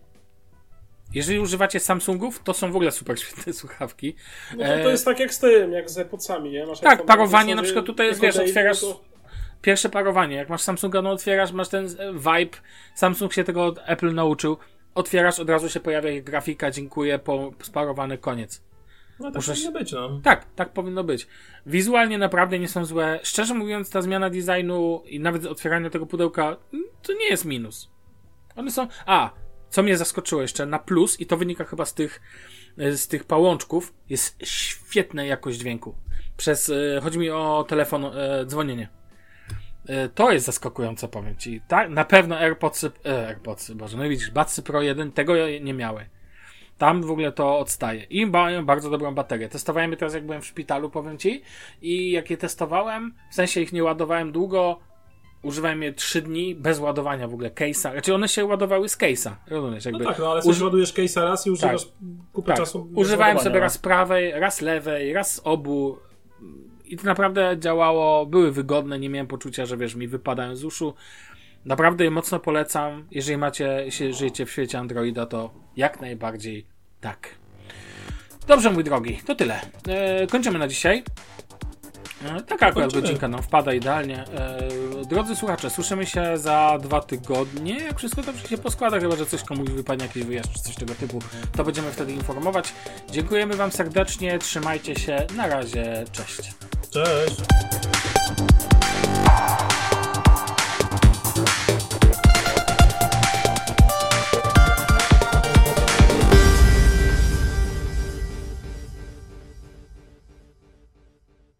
Jeżeli używacie Samsungów, to są w ogóle super świetne słuchawki. No to jest tak jak z tym, jak z AirPodsami, nie? Masz tak, parowanie na przykład tutaj jest, otwierasz... To... Pierwsze parowanie. Jak masz Samsunga, no otwierasz, masz ten vibe. Samsung się tego od Apple nauczył. Otwierasz, od razu się pojawia grafika, dziękuję, sparowany, koniec. No tak powinno być, no. Tak powinno być. Wizualnie naprawdę nie są złe. Szczerze mówiąc, ta zmiana designu i nawet otwieranie tego pudełka, to nie jest minus. One są... co mnie zaskoczyło jeszcze, na plus, i to wynika chyba z tych pałączków, jest świetna jakość dźwięku. Chodzi mi o telefon, dzwonienie. To jest zaskakujące, powiem ci. Na pewno AirPodsy, Boże, no widzisz, Budsy Pro 1 tego nie miały. Tam w ogóle to odstaje. I mają bardzo dobrą baterię. Testowałem je teraz, jak byłem w szpitalu, powiem ci. I jak je testowałem, w sensie ich nie ładowałem długo, używałem je 3 dni bez ładowania w ogóle case'a. Znaczy one się ładowały z case'a. Rozumiesz? Jakby no tak, ale sobie ładujesz case'a raz i używasz kupę czasu. Używałem sobie raz prawej, raz lewej, raz obu. I to naprawdę działało. Były wygodne, nie miałem poczucia, że mi wypadają z uszu. Naprawdę je mocno polecam. Jeżeli żyjecie w świecie Androida, to jak najbardziej tak. Dobrze, mój drogi, to tyle. Kończymy na dzisiaj. Taka akurat godzinka nam wpada idealnie. Drodzy słuchacze, słyszymy się za 2 tygodnie. Jak wszystko dobrze się poskłada, chyba że coś komuś wypadnie, jakiś wyjazd czy coś tego typu, to będziemy wtedy informować. Dziękujemy wam serdecznie, trzymajcie się. Na razie, cześć. Cześć.